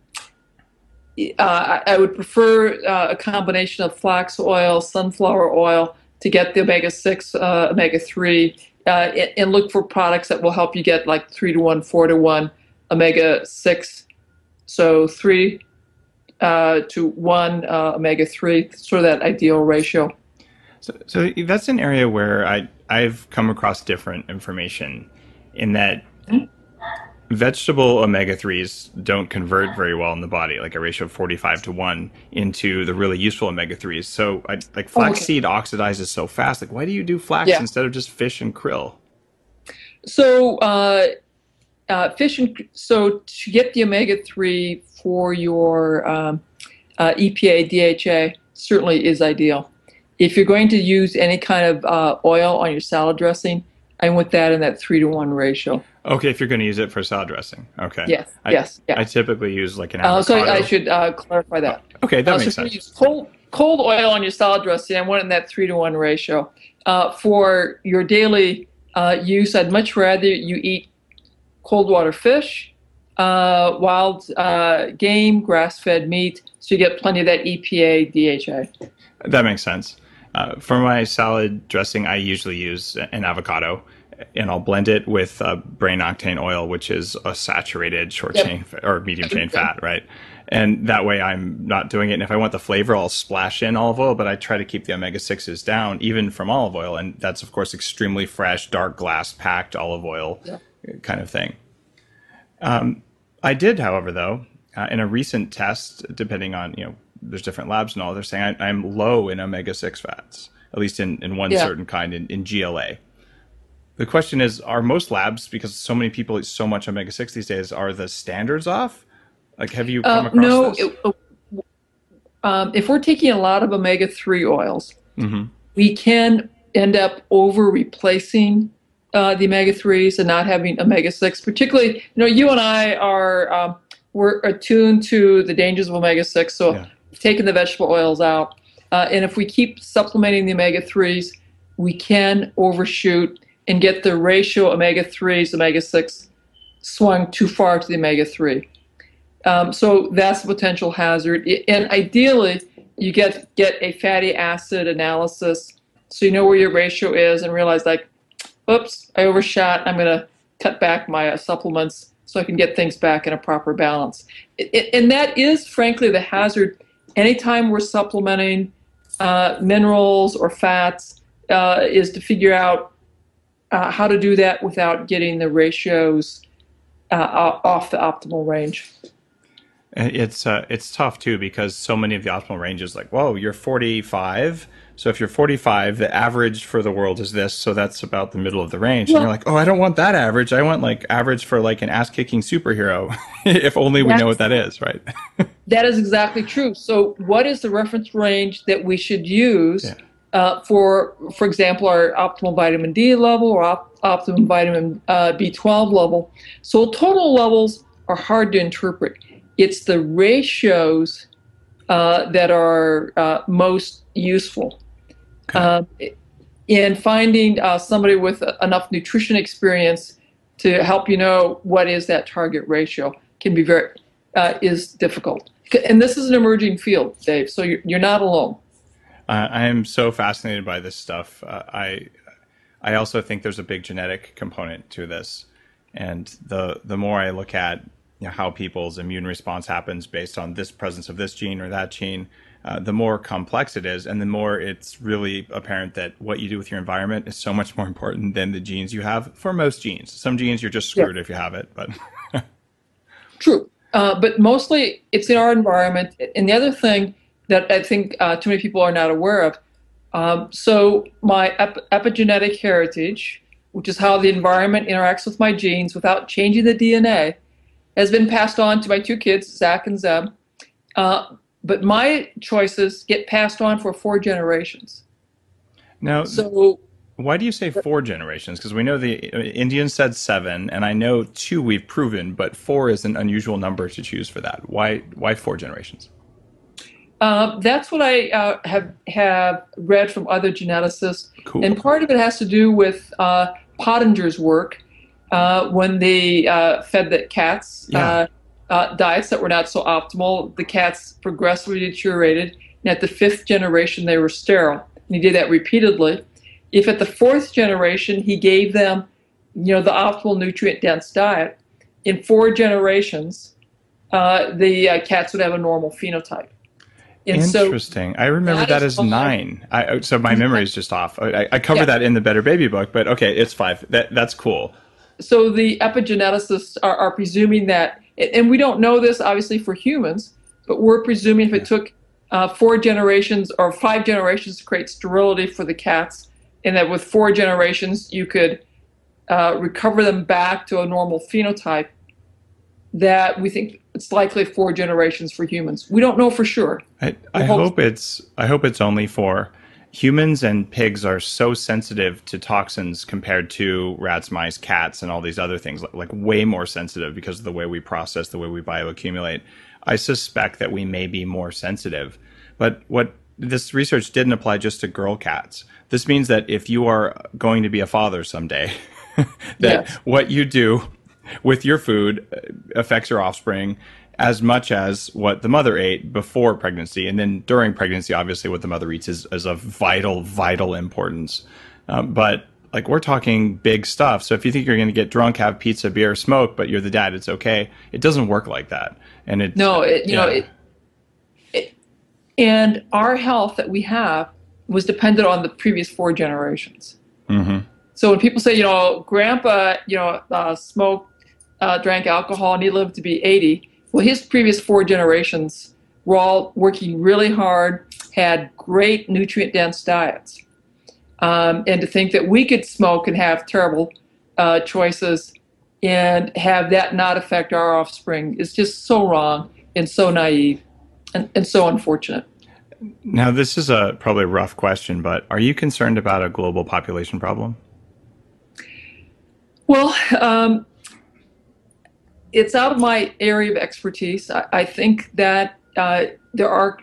uh, I, I would prefer uh, a combination of flax oil, sunflower oil to get the omega six, uh, omega three, uh, and, and look for products that will help you get like three to one, four to one omega six. So three uh, to one uh, omega three, sort of that ideal ratio. So, so that's an area where I, I've come across different information in that vegetable omega threes don't convert very well in the body, like a ratio of forty-five to one into the really useful omega threes. So I, like flaxseed oxidizes so fast. Like, why do you do flax Yeah. instead of just fish and krill? So uh, uh, fish and so to get the omega three for your um, uh, E P A, D H A certainly is ideal. If you're going to use any kind of uh, oil on your salad dressing, I want that in that three to one ratio. Okay, if you're going to use it for salad dressing. Okay. Yes, I, yes, yeah. I typically use like an Uh, so avocado. I should uh, clarify that. Okay, that uh, makes so if sense. you use cold, cold oil on your salad dressing, I want it in that three to one ratio. Uh, for your daily uh, use, I'd much rather you eat cold water fish, uh, wild uh, game, grass-fed meat, so you get plenty of that E P A, D H A. That makes sense. Uh, for my salad dressing, I usually use an avocado, and I'll blend it with uh, brain octane oil, which is a saturated short Yep. chain or medium chain fat, right? And that way I'm not doing it. And if I want the flavor, I'll splash in olive oil, but I try to keep the omega sixes down, even from olive oil. And that's, of course, extremely fresh, dark glass packed olive oil Yep. kind of thing. Um, I did, however, though, uh, in a recent test, depending on, you know, there's different labs and all, they're saying I, I'm low in omega six fats, at least in, in one Yeah. certain kind, in, in G L A. The question is, are most labs, because so many people eat so much omega six these days, are the standards off? Like, have you come Uh, across no, this? it, uh, um, if we're taking a lot of omega three oils, Mm-hmm. we can end up over replacing uh, the omega threes and not having omega six. Particularly, you know, you and I are um, we're attuned to the dangers of omega six, so Yeah. taking the vegetable oils out, uh, and if we keep supplementing the omega threes, we can overshoot and get the ratio omega threes omega six swung too far to the omega three. Um, so that's a potential hazard. And ideally, you get get a fatty acid analysis so you know where your ratio is and realize, like, oops, I overshot. I'm going to cut back my uh, supplements so I can get things back in a proper balance. It, it, and that is, frankly, the hazard. Anytime we're supplementing uh, minerals or fats, uh, is to figure out uh, how to do that without getting the ratios uh, off the optimal range. It's uh, it's tough too, because so many of the optimal ranges, like, whoa, you're forty-five. So if you're forty-five, the average for the world is this. So that's about the middle of the range. Well, and you're like, oh, I don't want that average. I want like average for like an ass kicking superhero. If only we know what that is, right? That is exactly true. So what is the reference range that we should use Yeah. uh, for, for example, our optimal vitamin D level or op- optimum vitamin uh, B twelve level? So total levels are hard to interpret. It's the ratios uh, that are uh, most useful. Okay. Um, in finding uh, somebody with enough nutrition experience to help you know what is that target ratio can be very uh, is difficult. And this is an emerging field, Dave. So you're, you're not alone. Uh, I am so fascinated by this stuff. Uh, I I also think there's a big genetic component to this, and the the more I look at, you know, how people's immune response happens based on this presence of this gene or that gene, uh, the more complex it is, and the more it's really apparent that what you do with your environment is so much more important than the genes you have for most genes. Some genes you're just screwed Yeah. if you have it, but True. Uh, but mostly it's in our environment. And the other thing that I think uh, too many people are not aware of, um, so my ep- epigenetic heritage, which is how the environment interacts with my genes without changing the D N A, has been passed on to my two kids, Zach and Zeb. Uh, but my choices get passed on for four generations. now So why do you say four generations? Because we know the uh, Indians said seven, and I know two we've proven, but four is an unusual number to choose for that. Why why four generations? uh, that's what I uh, have have read from other geneticists. Cool. And part of it has to do with uh, Pottinger's work uh, when they uh, fed the cats Yeah. uh, uh, diets that were not so optimal. The cats progressively deteriorated, and at the fifth generation, they were sterile. And he did that repeatedly. If at the fourth generation, he gave them, you know, the optimal nutrient-dense diet, in four generations, uh, the uh, cats would have a normal phenotype. And Interesting. So I remember that that is as why- nine. I, so my memory is just off. I, I cover Yeah. that in the Better Baby book, but okay, it's five. That that's cool. So the epigeneticists are, are presuming that, and we don't know this obviously for humans, but we're presuming if it took uh, four generations or five generations to create sterility for the cats, and that with four generations you could uh, recover them back to a normal phenotype, that we think it's likely four generations for humans. We don't know for sure. I, I hope- hope it's I hope it's only four. humans and pigs are so sensitive to toxins compared to rats, mice, cats, and all these other things, like, like way more sensitive because of the way we process, the way we bioaccumulate. I suspect that we may be more sensitive. But what this research didn't apply just to girl cats. This means that if you are going to be a father someday, that yes. what you do with your food affects your offspring as much as what the mother ate before pregnancy. And then during pregnancy, obviously what the mother eats is, is of vital, vital importance. Um, but like, we're talking big stuff. So if you think you're going to get drunk, have pizza, beer, smoke, but you're the dad, it's okay. It doesn't work like that. And it, no, it, you yeah. know, it, it, and our health that we have was dependent on the previous four generations. Mm-hmm. So when people say, you know, grandpa, you know, uh, smoked, uh, drank alcohol, and he lived to be eighty, well, his previous four generations were all working really hard, had great nutrient-dense diets. Um, and to think that we could smoke and have terrible uh, choices and have that not affect our offspring is just so wrong and so naive and, and so unfortunate. Now, this is a probably a rough question, but are you concerned about a global population problem? Well, um, it's out of my area of expertise. I, I think that uh, there are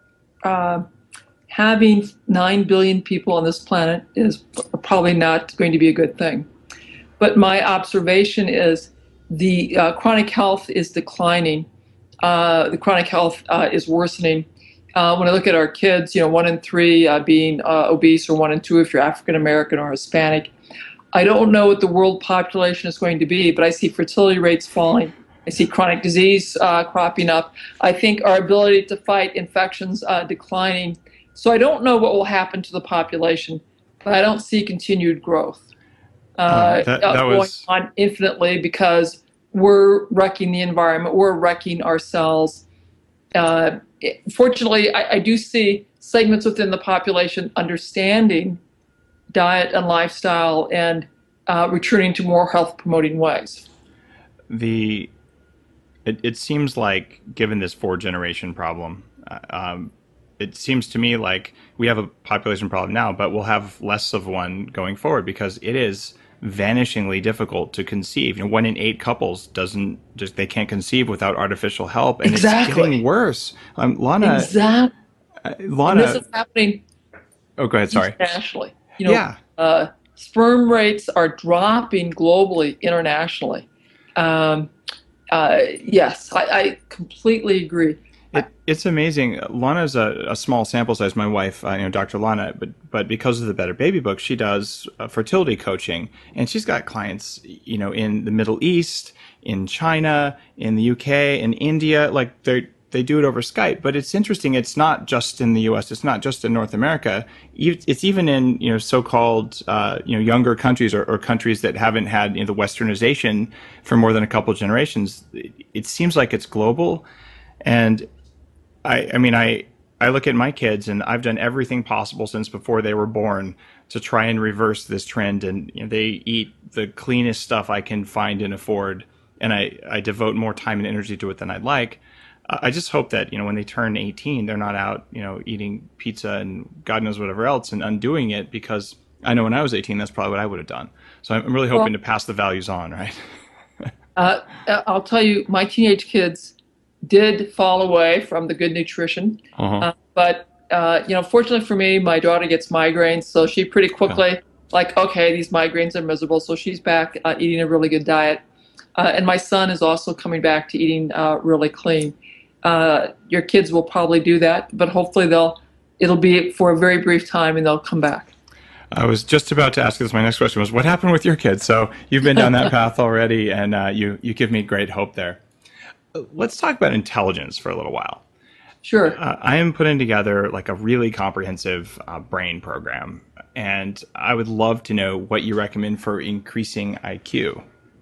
uh, having nine billion people on this planet is probably not going to be a good thing. But my observation is the uh, chronic health is declining. Uh, the chronic health uh, is worsening. Uh, when I look at our kids, you know, one in three uh, being uh, obese, or one in two if you're African American or Hispanic. I don't know what the world population is going to be, but I see fertility rates falling. I see chronic disease uh, cropping up. I think our ability to fight infections uh, declining. So I don't know what will happen to the population, but I don't see continued growth uh, uh, that, that going was... on infinitely, because we're wrecking the environment. We're wrecking ourselves. Uh, fortunately, I, I do see segments within the population understanding diet and lifestyle and uh, returning to more health-promoting ways. The it, it seems like, given this four-generation problem, uh, um, it seems to me like we have a population problem now, but we'll have less of one going forward, because it is vanishingly difficult to conceive. You know, one in eight couples doesn't just they can't conceive without artificial help, and exactly. it's getting worse. Um, Lana, exactly. Uh, Lana, and this is happening. Oh, go ahead. Sorry. Internationally, you know, yeah. uh, sperm rates are dropping globally, internationally. Um, uh, yes, I, I completely agree. It, it's amazing. Lana's a, a small sample size. My wife, uh, you know, Doctor Lana, but but because of the Better Baby book, she does uh, fertility coaching, and she's got clients, you know, in the Middle East, in China, in the U K, in India. Like they they do it over Skype. But it's interesting. It's not just in the U S. It's not just in North America. It's even in, you know, so-called uh, you know, younger countries, or, or countries that haven't had, you know, the Westernization for more than a couple of generations. It, it seems like it's global, and I, I mean, I, I look at my kids, and I've done everything possible since before they were born to try and reverse this trend. And you know, they eat the cleanest stuff I can find and afford, and I, I devote more time and energy to it than I'd like. Uh, I just hope that, you know, when they turn eighteen, they're not out, you know, eating pizza and God knows whatever else and undoing it, because I know when I was eighteen, that's probably what I would have done. So I'm really hoping well, to pass the values on, right? uh, I'll tell you, my teenage kids did fall away from the good nutrition. Uh-huh. Uh, but, uh, you know, fortunately for me, my daughter gets migraines. So she pretty quickly, yeah. like, okay, these migraines are miserable. So she's back uh, eating a really good diet. Uh, and my son is also coming back to eating uh, really clean. Uh, your kids will probably do that, but hopefully they'll, it'll be for a very brief time and they'll come back. I was just about to ask this. My next question was, what happened with your kids? So you've been down that path already, and uh, you, you give me great hope there. Let's talk about intelligence for a little while. Sure. Uh, I am putting together like a really comprehensive uh, brain program, and I would love to know what you recommend for increasing I Q.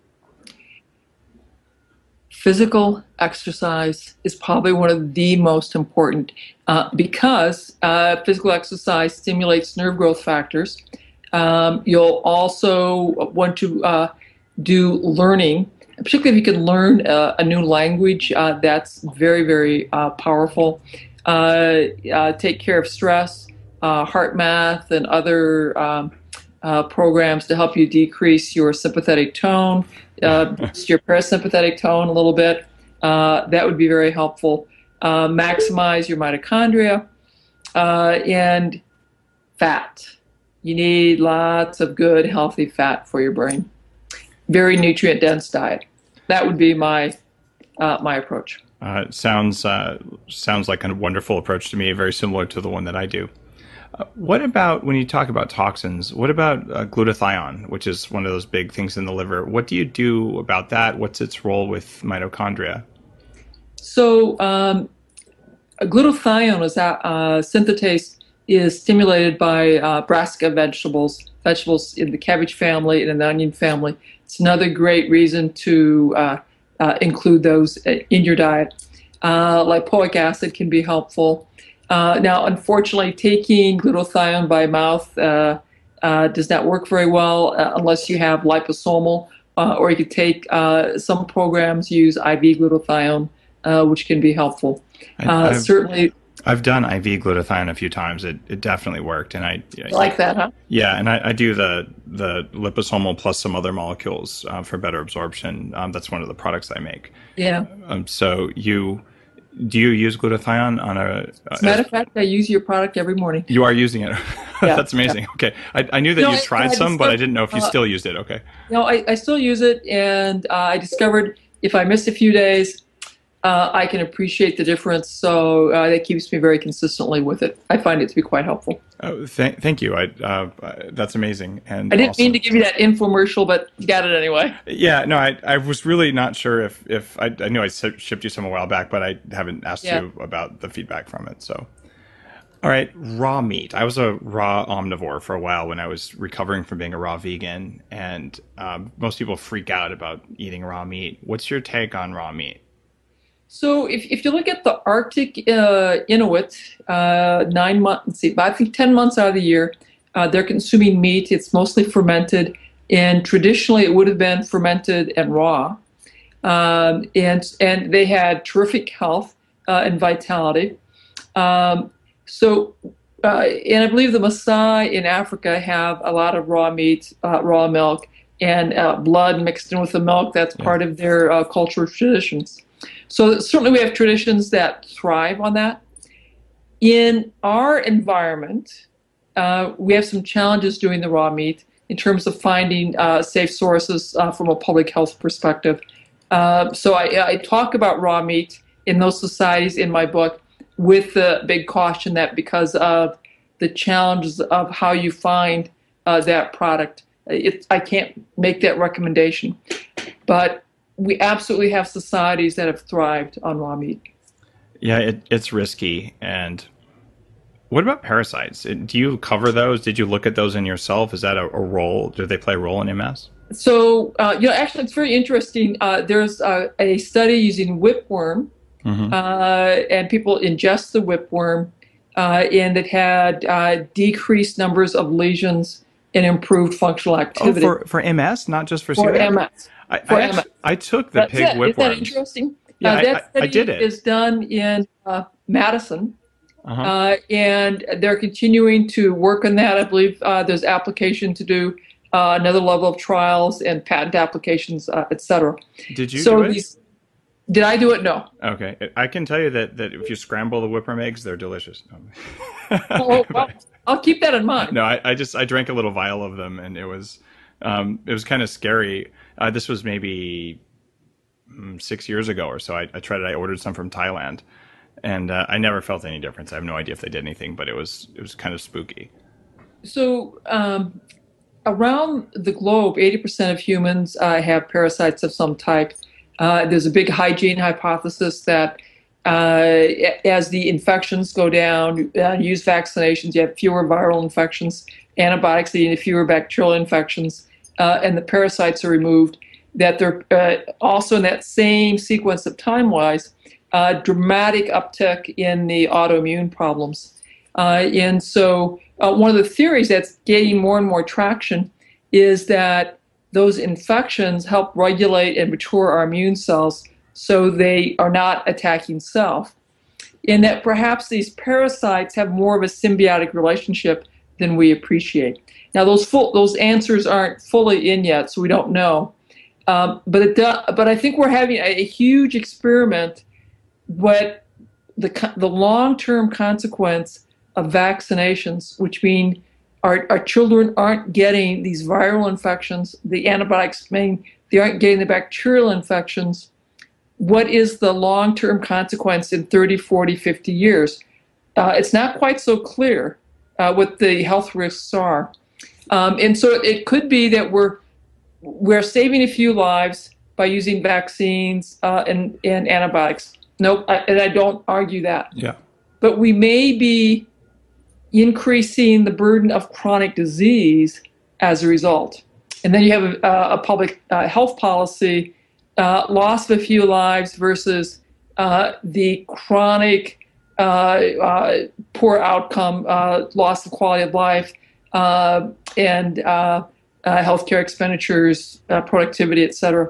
Physical exercise is probably one of the most important uh, because uh, physical exercise stimulates nerve growth factors. Um, you'll also want to uh, do learning. Particularly if you can learn uh, a new language, uh, that's very, very uh, powerful. Uh, uh, take care of stress, uh, HeartMath and other um, uh, programs to help you decrease your sympathetic tone, uh, boost your parasympathetic tone a little bit. Uh, that would be very helpful. Uh, maximize your mitochondria uh, and fat. You need lots of good, healthy fat for your brain. Very nutrient-dense diet. That would be my uh, my approach. Uh, sounds uh, sounds like a wonderful approach to me, very similar to the one that I do. Uh, what about when you talk about toxins? What about uh, glutathione, which is one of those big things in the liver? What do you do about that? What's its role with mitochondria? So um, glutathione is uh, synthetase is stimulated by uh, brassica vegetables, vegetables in the cabbage family and in the onion family. It's another great reason to uh, uh, include those in your diet. Uh, lipoic acid can be helpful. Uh, now, unfortunately, taking glutathione by mouth uh, uh, does not work very well uh, unless you have liposomal, uh, or you could take, uh, some programs use I V glutathione, uh, which can be helpful. Uh, I've, certainly. I've done I V glutathione a few times. It it definitely worked, and I You like that, huh? Yeah, and I, I do the the liposomal plus some other molecules uh, for better absorption. Um, that's one of the products I make. Yeah. Um, so you do you use glutathione on a? As a matter of fact, I use your product every morning. You are using it. Yeah, That's amazing. yeah. Okay, I, I knew that No, you I- tried I some, but I discovered- didn't know if you uh, still used it. Okay. No, I, I still use it, and uh, I discovered if I miss a few days, uh, I can appreciate the difference. So uh, that keeps me very consistently with it. I find it to be quite helpful. Oh, th- thank you. I uh, that's amazing. And I didn't awesome. mean to give you that infomercial, but you got it anyway. Yeah, no, I I was really not sure if if I, I knew I s- shipped you some a while back, but I haven't asked Yeah. you about the feedback from it. So, all right, raw meat. I was a raw omnivore for a while when I was recovering from being a raw vegan, and um, most people freak out about eating raw meat. What's your take on raw meat? So if, if you look at the Arctic uh, Inuit, uh, nine months, see, I think ten months out of the year, uh, they're consuming meat. It's mostly fermented, and traditionally it would have been fermented and raw. Um, and and they had terrific health uh, and vitality. Um, so, uh, and I believe the Maasai in Africa have a lot of raw meat, uh, raw milk, and uh, blood mixed in with the milk. That's part of their uh, cultural traditions. So certainly we have traditions that thrive on that. In our environment, uh, we have some challenges doing the raw meat in terms of finding uh, safe sources uh, from a public health perspective. Uh, so I, I talk about raw meat in those societies in my book with the big caution that because of the challenges of how you find uh, that product, it, I can't make that recommendation. But we absolutely have societies that have thrived on raw meat. Yeah, it, it's risky. And what about parasites? Do you cover those? Did you look at those in yourself? Is that a, a role? Do they play a role in M S? So, uh, you know, actually, it's very interesting. Uh, there's uh, a study using whipworm, Mm-hmm. uh, and people ingest the whipworm, uh, and it had uh, decreased numbers of lesions and improved functional Oh, activity. for, for M S, not just for C O for A D? M S. I, For I, M S. actually, I took the That's pig it. Isn't that whipworms. interesting? Yeah, uh, I- that I- study I did it. is done in uh, Madison. Uh-huh. Uh, and they're continuing to work on that. I believe uh, there's application to do uh, another level of trials and patent applications, uh, et cetera. Did you so do it? These, did I do it? No. Okay. I can tell you that, that if you scramble the whipworm eggs, they're delicious. Oh, well, I'll keep that in mind. No, I, I just I drank a little vial of them, and it was um, it was kind of scary. Uh, this was maybe mm, six years ago or so. I, I tried it. I ordered some from Thailand, and uh, I never felt any difference. I have no idea if they did anything, but it was it was kind of spooky. So um, around the globe, eighty percent of humans uh, have parasites of some type. Uh, there's a big hygiene hypothesis that uh, as the infections go down, uh, use vaccinations, you have fewer viral infections, antibiotics leading to fewer bacterial infections, uh, and the parasites are removed, that they're uh, also in that same sequence of time-wise, uh, dramatic uptick in the autoimmune problems. Uh, and so uh, one of the theories that's gaining more and more traction is that those infections help regulate and mature our immune cells so they are not attacking self. in that perhaps these parasites have more of a symbiotic relationship than we appreciate. Now, those full, those answers aren't fully in yet, so we don't know. Um, but it do, but I think we're having a, a huge experiment. What the the long-term consequence of vaccinations, which mean our, our children aren't getting these viral infections, the antibiotics mean they aren't getting the bacterial infections. What is the long-term consequence in thirty, forty, fifty years? Uh, it's not quite so clear uh, what the health risks are. Um, and so it could be that we're we're saving a few lives by using vaccines uh, and, and antibiotics. Nope, I, and I don't argue that. Yeah. But we may be increasing the burden of chronic disease as a result. And then you have a, a public uh, health policy, uh, loss of a few lives versus uh, the chronic uh, uh, poor outcome, uh, loss of quality of life, uh, and uh, uh, healthcare expenditures, uh, productivity, et cetera.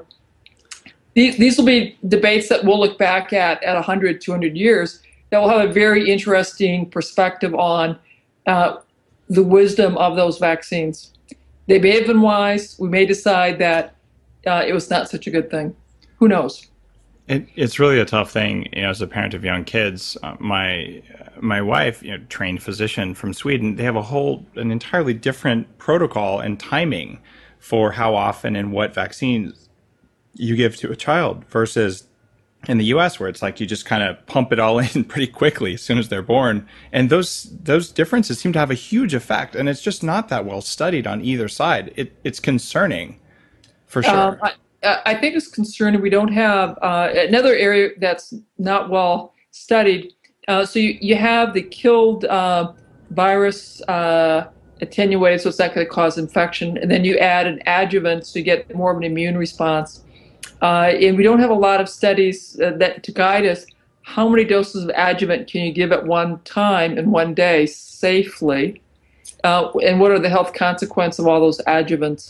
These, these will be debates that we'll look back at at one hundred, two hundred years that will have a very interesting perspective on uh, the wisdom of those vaccines. They may have been wise. We may decide that uh, it was not such a good thing. Who knows? It, it's really a tough thing, you know, as a parent of young kids. Uh, my my wife, you know, trained physician from Sweden. They have a whole, an entirely different protocol and timing for how often and what vaccines you give to a child versus in the U S where it's like you just kind of pump it all in pretty quickly as soon as they're born. And those those differences seem to have a huge effect. And it's just not that well studied on either side. It, it's concerning, for sure. Um, I, I think it's concerning. We don't have uh, another area that's not well studied. Uh, so you, you have the killed uh, virus uh, attenuated, so it's not going to cause infection. And then you add an adjuvant to get more of an immune response. Uh, and we don't have a lot of studies uh, that to guide us. How many doses of adjuvant can you give at one time in one day safely? Uh, and what are the health consequences of all those adjuvants?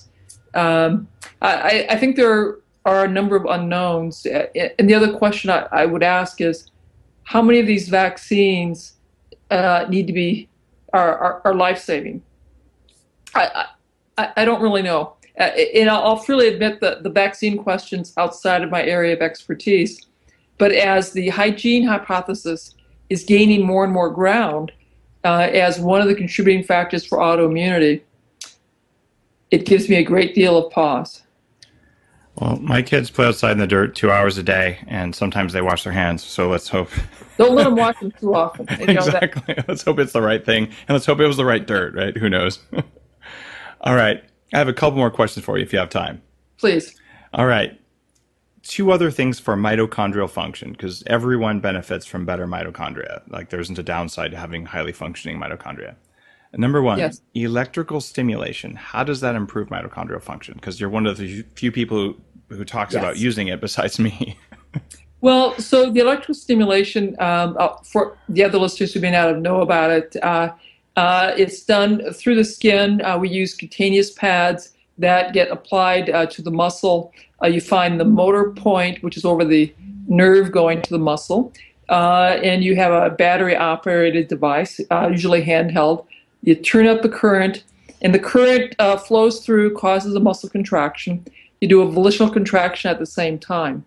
Um, I, I think there are a number of unknowns. And the other question I, I would ask is, how many of these vaccines uh, need to be are, are, are life-saving? I, I, I don't really know. Uh, and I'll, I'll freely admit that the vaccine question's outside of my area of expertise. But as the hygiene hypothesis is gaining more and more ground uh, as one of the contributing factors for autoimmunity, it gives me a great deal of pause. Well, my kids play outside in the dirt two hours a day, and sometimes they wash their hands. So let's hope. Don't let them wash them too often. You know exactly. That. Let's hope it's the right thing, and let's hope it was the right dirt, right? Who knows? All right. I have a couple more questions for you if you have time. Please. All right. Two other things for mitochondrial function, because everyone benefits from better mitochondria. Like there isn't a downside to having highly functioning mitochondria. Number one, yes. Electrical stimulation. How does that improve mitochondrial function? Because you're one of the few people who, who talks yes. about using it besides me. Well, so the electrical stimulation, um, uh, for the other listeners who may not know about it, uh, uh, it's done through the skin. Uh, we use cutaneous pads that get applied uh, to the muscle. Uh, you find the motor point, which is over the nerve going to the muscle, uh, and you have a battery-operated device, uh, usually handheld. You turn up the current, and the current uh, flows through, causes a muscle contraction. You do a volitional contraction at the same time.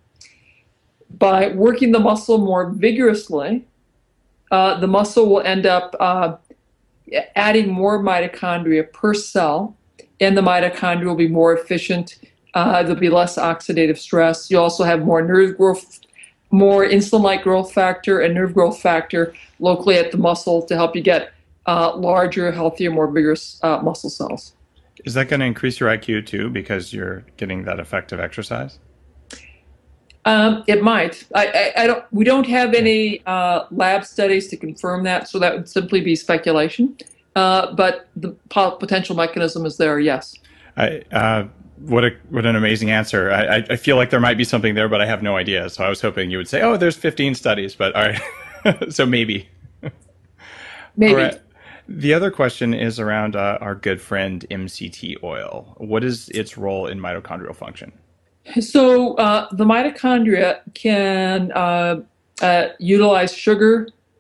By working the muscle more vigorously, uh, the muscle will end up uh, adding more mitochondria per cell, and the mitochondria will be more efficient. Uh, there'll be less oxidative stress. You also have more nerve growth, more insulin-like growth factor and nerve growth factor locally at the muscle to help you get Uh, larger, healthier, more vigorous uh, muscle cells. Is that going to increase your I Q too because you're getting that effective exercise? Um, it might. I, I, I don't. We don't have any uh, lab studies to confirm that, so that would simply be speculation. Uh, but the potential mechanism is there. Yes. I, uh, what a what an amazing answer. I, I feel like there might be something there, but I have no idea. So I was hoping you would say, "Oh, there's fifteen studies," but all right. So maybe. Maybe. All right. The other question is around uh, our good friend M C T oil. What is its role in mitochondrial function? So uh, the mitochondria can uh, uh, utilize sugar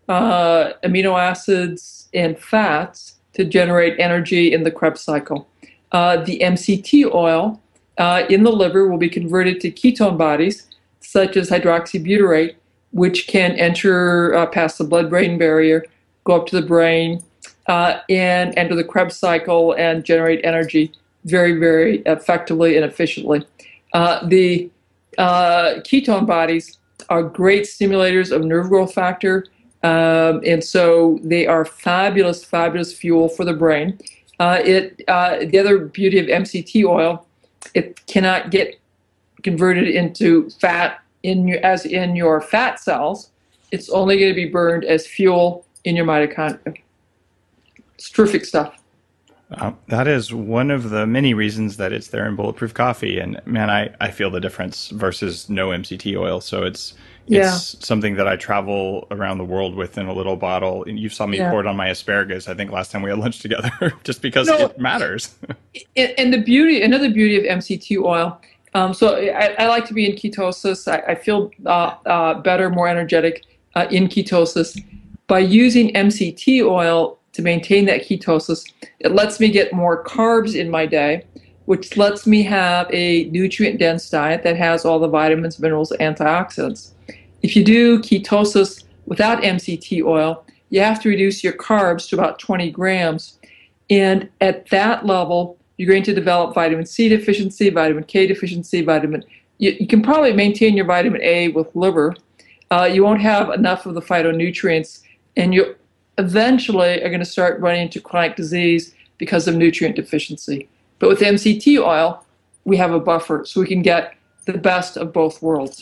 uh, amino acids and fats to generate energy in the Krebs cycle. Uh, the M C T oil uh, in the liver will be converted to ketone bodies, such as hydroxybutyrate, which can enter uh, past the blood-brain barrier, go up to the brain, uh, and enter the Krebs cycle and generate energy very, very effectively and efficiently. Uh, the uh, ketone bodies are great stimulators of nerve growth factor, um, and so they are fabulous, fabulous fuel for the brain. Uh, it uh, the other beauty of M C T oil, it cannot get converted into fat in your, as in your fat cells. It's only going to be burned as fuel in your mitochondria. It's terrific stuff. Uh, that is one of the many reasons that it's there in Bulletproof Coffee. And man, I, I feel the difference versus no M C T oil. So it's it's yeah. something that I travel around the world with in a little bottle. And you saw me yeah. pour it on my asparagus, I think last time we had lunch together, just because no, it matters. And the beauty, another beauty of M C T oil, um, so I, I like to be in ketosis. I, I feel uh, uh, better, more energetic uh, in ketosis. By using M C T oil to maintain that ketosis, it lets me get more carbs in my day, which lets me have a nutrient-dense diet that has all the vitamins, minerals, antioxidants. If you do ketosis without M C T oil, you have to reduce your carbs to about twenty grams. And at that level, you're going to develop vitamin C deficiency, vitamin K deficiency, vitamin... You, you can probably maintain your vitamin A with liver. Uh, you won't have enough of the phytonutrients, and you eventually are going to start running into chronic disease because of nutrient deficiency. But with M C T oil, we have a buffer, so we can get the best of both worlds.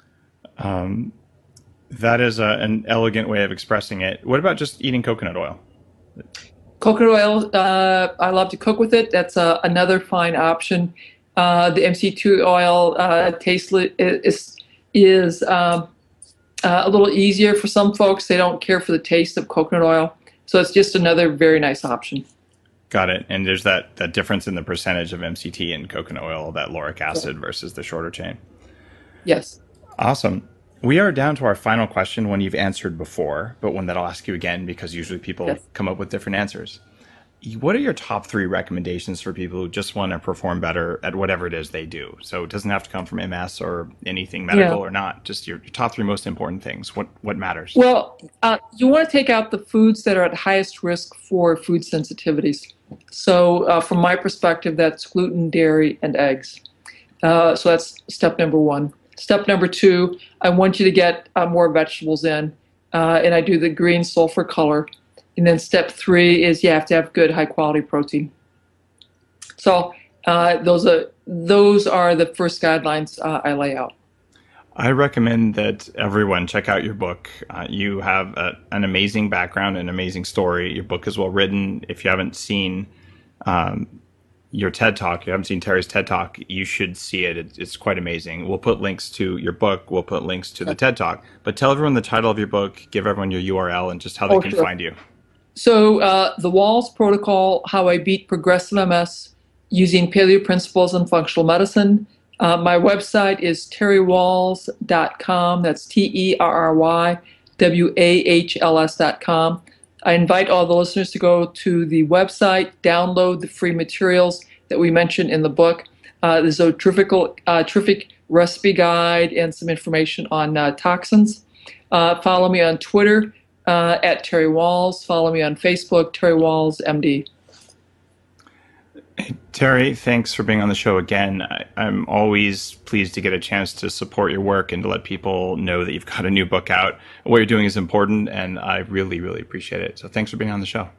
Um, that is a, an elegant way of expressing it. What about just eating coconut oil? Coconut oil, uh, I love to cook with it. That's uh, another fine option. Uh, the M C T oil uh, taste is, is um, Uh, a little easier for some folks. They don't care for the taste of coconut oil. So it's just another very nice option. Got it. And there's that, that difference in the percentage of M C T in coconut oil, that lauric acid yeah. versus the shorter chain. Yes. Awesome. We are down to our final question, one you've answered before, but one that I'll ask you again because usually people yes. come up with different answers. What are your top three recommendations for people who just want to perform better at whatever it is they do? So it doesn't have to come from M S or anything medical yeah. or not. Just your, your top three most important things. What what matters? Well, uh, you want to take out the foods that are at highest risk for food sensitivities. So uh, from my perspective, that's gluten, dairy, and eggs. Uh, so that's step number one. Step number two, I want you to get uh, more vegetables in, uh, and I do the green sulfur color. And then step three is you have to have good, high-quality protein. So uh, those are those are the first guidelines uh, I lay out. I recommend that everyone check out your book. Uh, you have a, an amazing background, an amazing story. Your book is well written. If you haven't seen um, your TED Talk, you haven't seen Terry's TED Talk, you should see it. it. It's quite amazing. We'll put links to your book. We'll put links to the TED Talk. But tell everyone the title of your book, give everyone your U R L, and just how they oh, can sure. find you. So uh, the Wahls Protocol, How I Beat Progressive M S Using Paleo Principles in Functional Medicine. Uh, my website is terry wahls dot com. That's T E R R Y W A H L S dot com. I invite all the listeners to go to the website, download the free materials that we mentioned in the book. Uh, there's a terrific, uh, terrific recipe guide and some information on uh, toxins. Uh, follow me on Twitter. Uh, at Terry Wahls. Follow me on Facebook, Terry Wahls, M D. Hey, Terry, thanks for being on the show again. I, I'm always pleased to get a chance to support your work and to let people know that you've got a new book out. What you're doing is important, and I really, really appreciate it. So thanks for being on the show.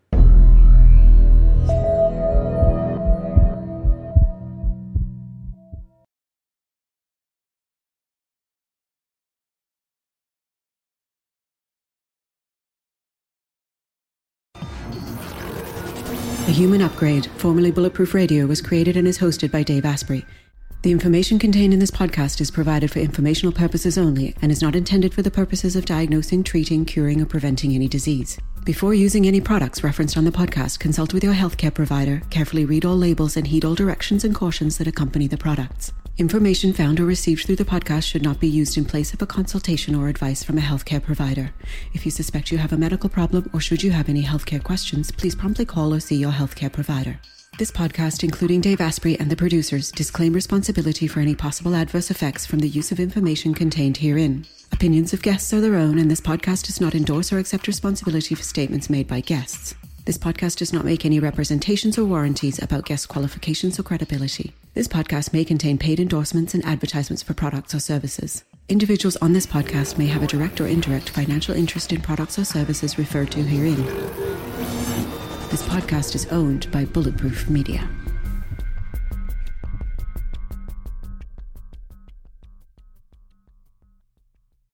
The Human Upgrade, formerly Bulletproof Radio, was created and is hosted by Dave Asprey. The information contained in this podcast is provided for informational purposes only and is not intended for the purposes of diagnosing, treating, curing, or preventing any disease. Before using any products referenced on the podcast, consult with your healthcare provider, carefully read all labels, and heed all directions and cautions that accompany the products. Information found or received through the podcast should not be used in place of a consultation or advice from a healthcare provider. If you suspect you have a medical problem or should you have any healthcare questions, please promptly call or see your healthcare provider. This podcast, including Dave Asprey and the producers, disclaim responsibility for any possible adverse effects from the use of information contained herein. Opinions of guests are their own, and this podcast does not endorse or accept responsibility for statements made by guests. This podcast does not make any representations or warranties about guest qualifications or credibility. This podcast may contain paid endorsements and advertisements for products or services. Individuals on this podcast may have a direct or indirect financial interest in products or services referred to herein. This podcast is owned by Bulletproof Media.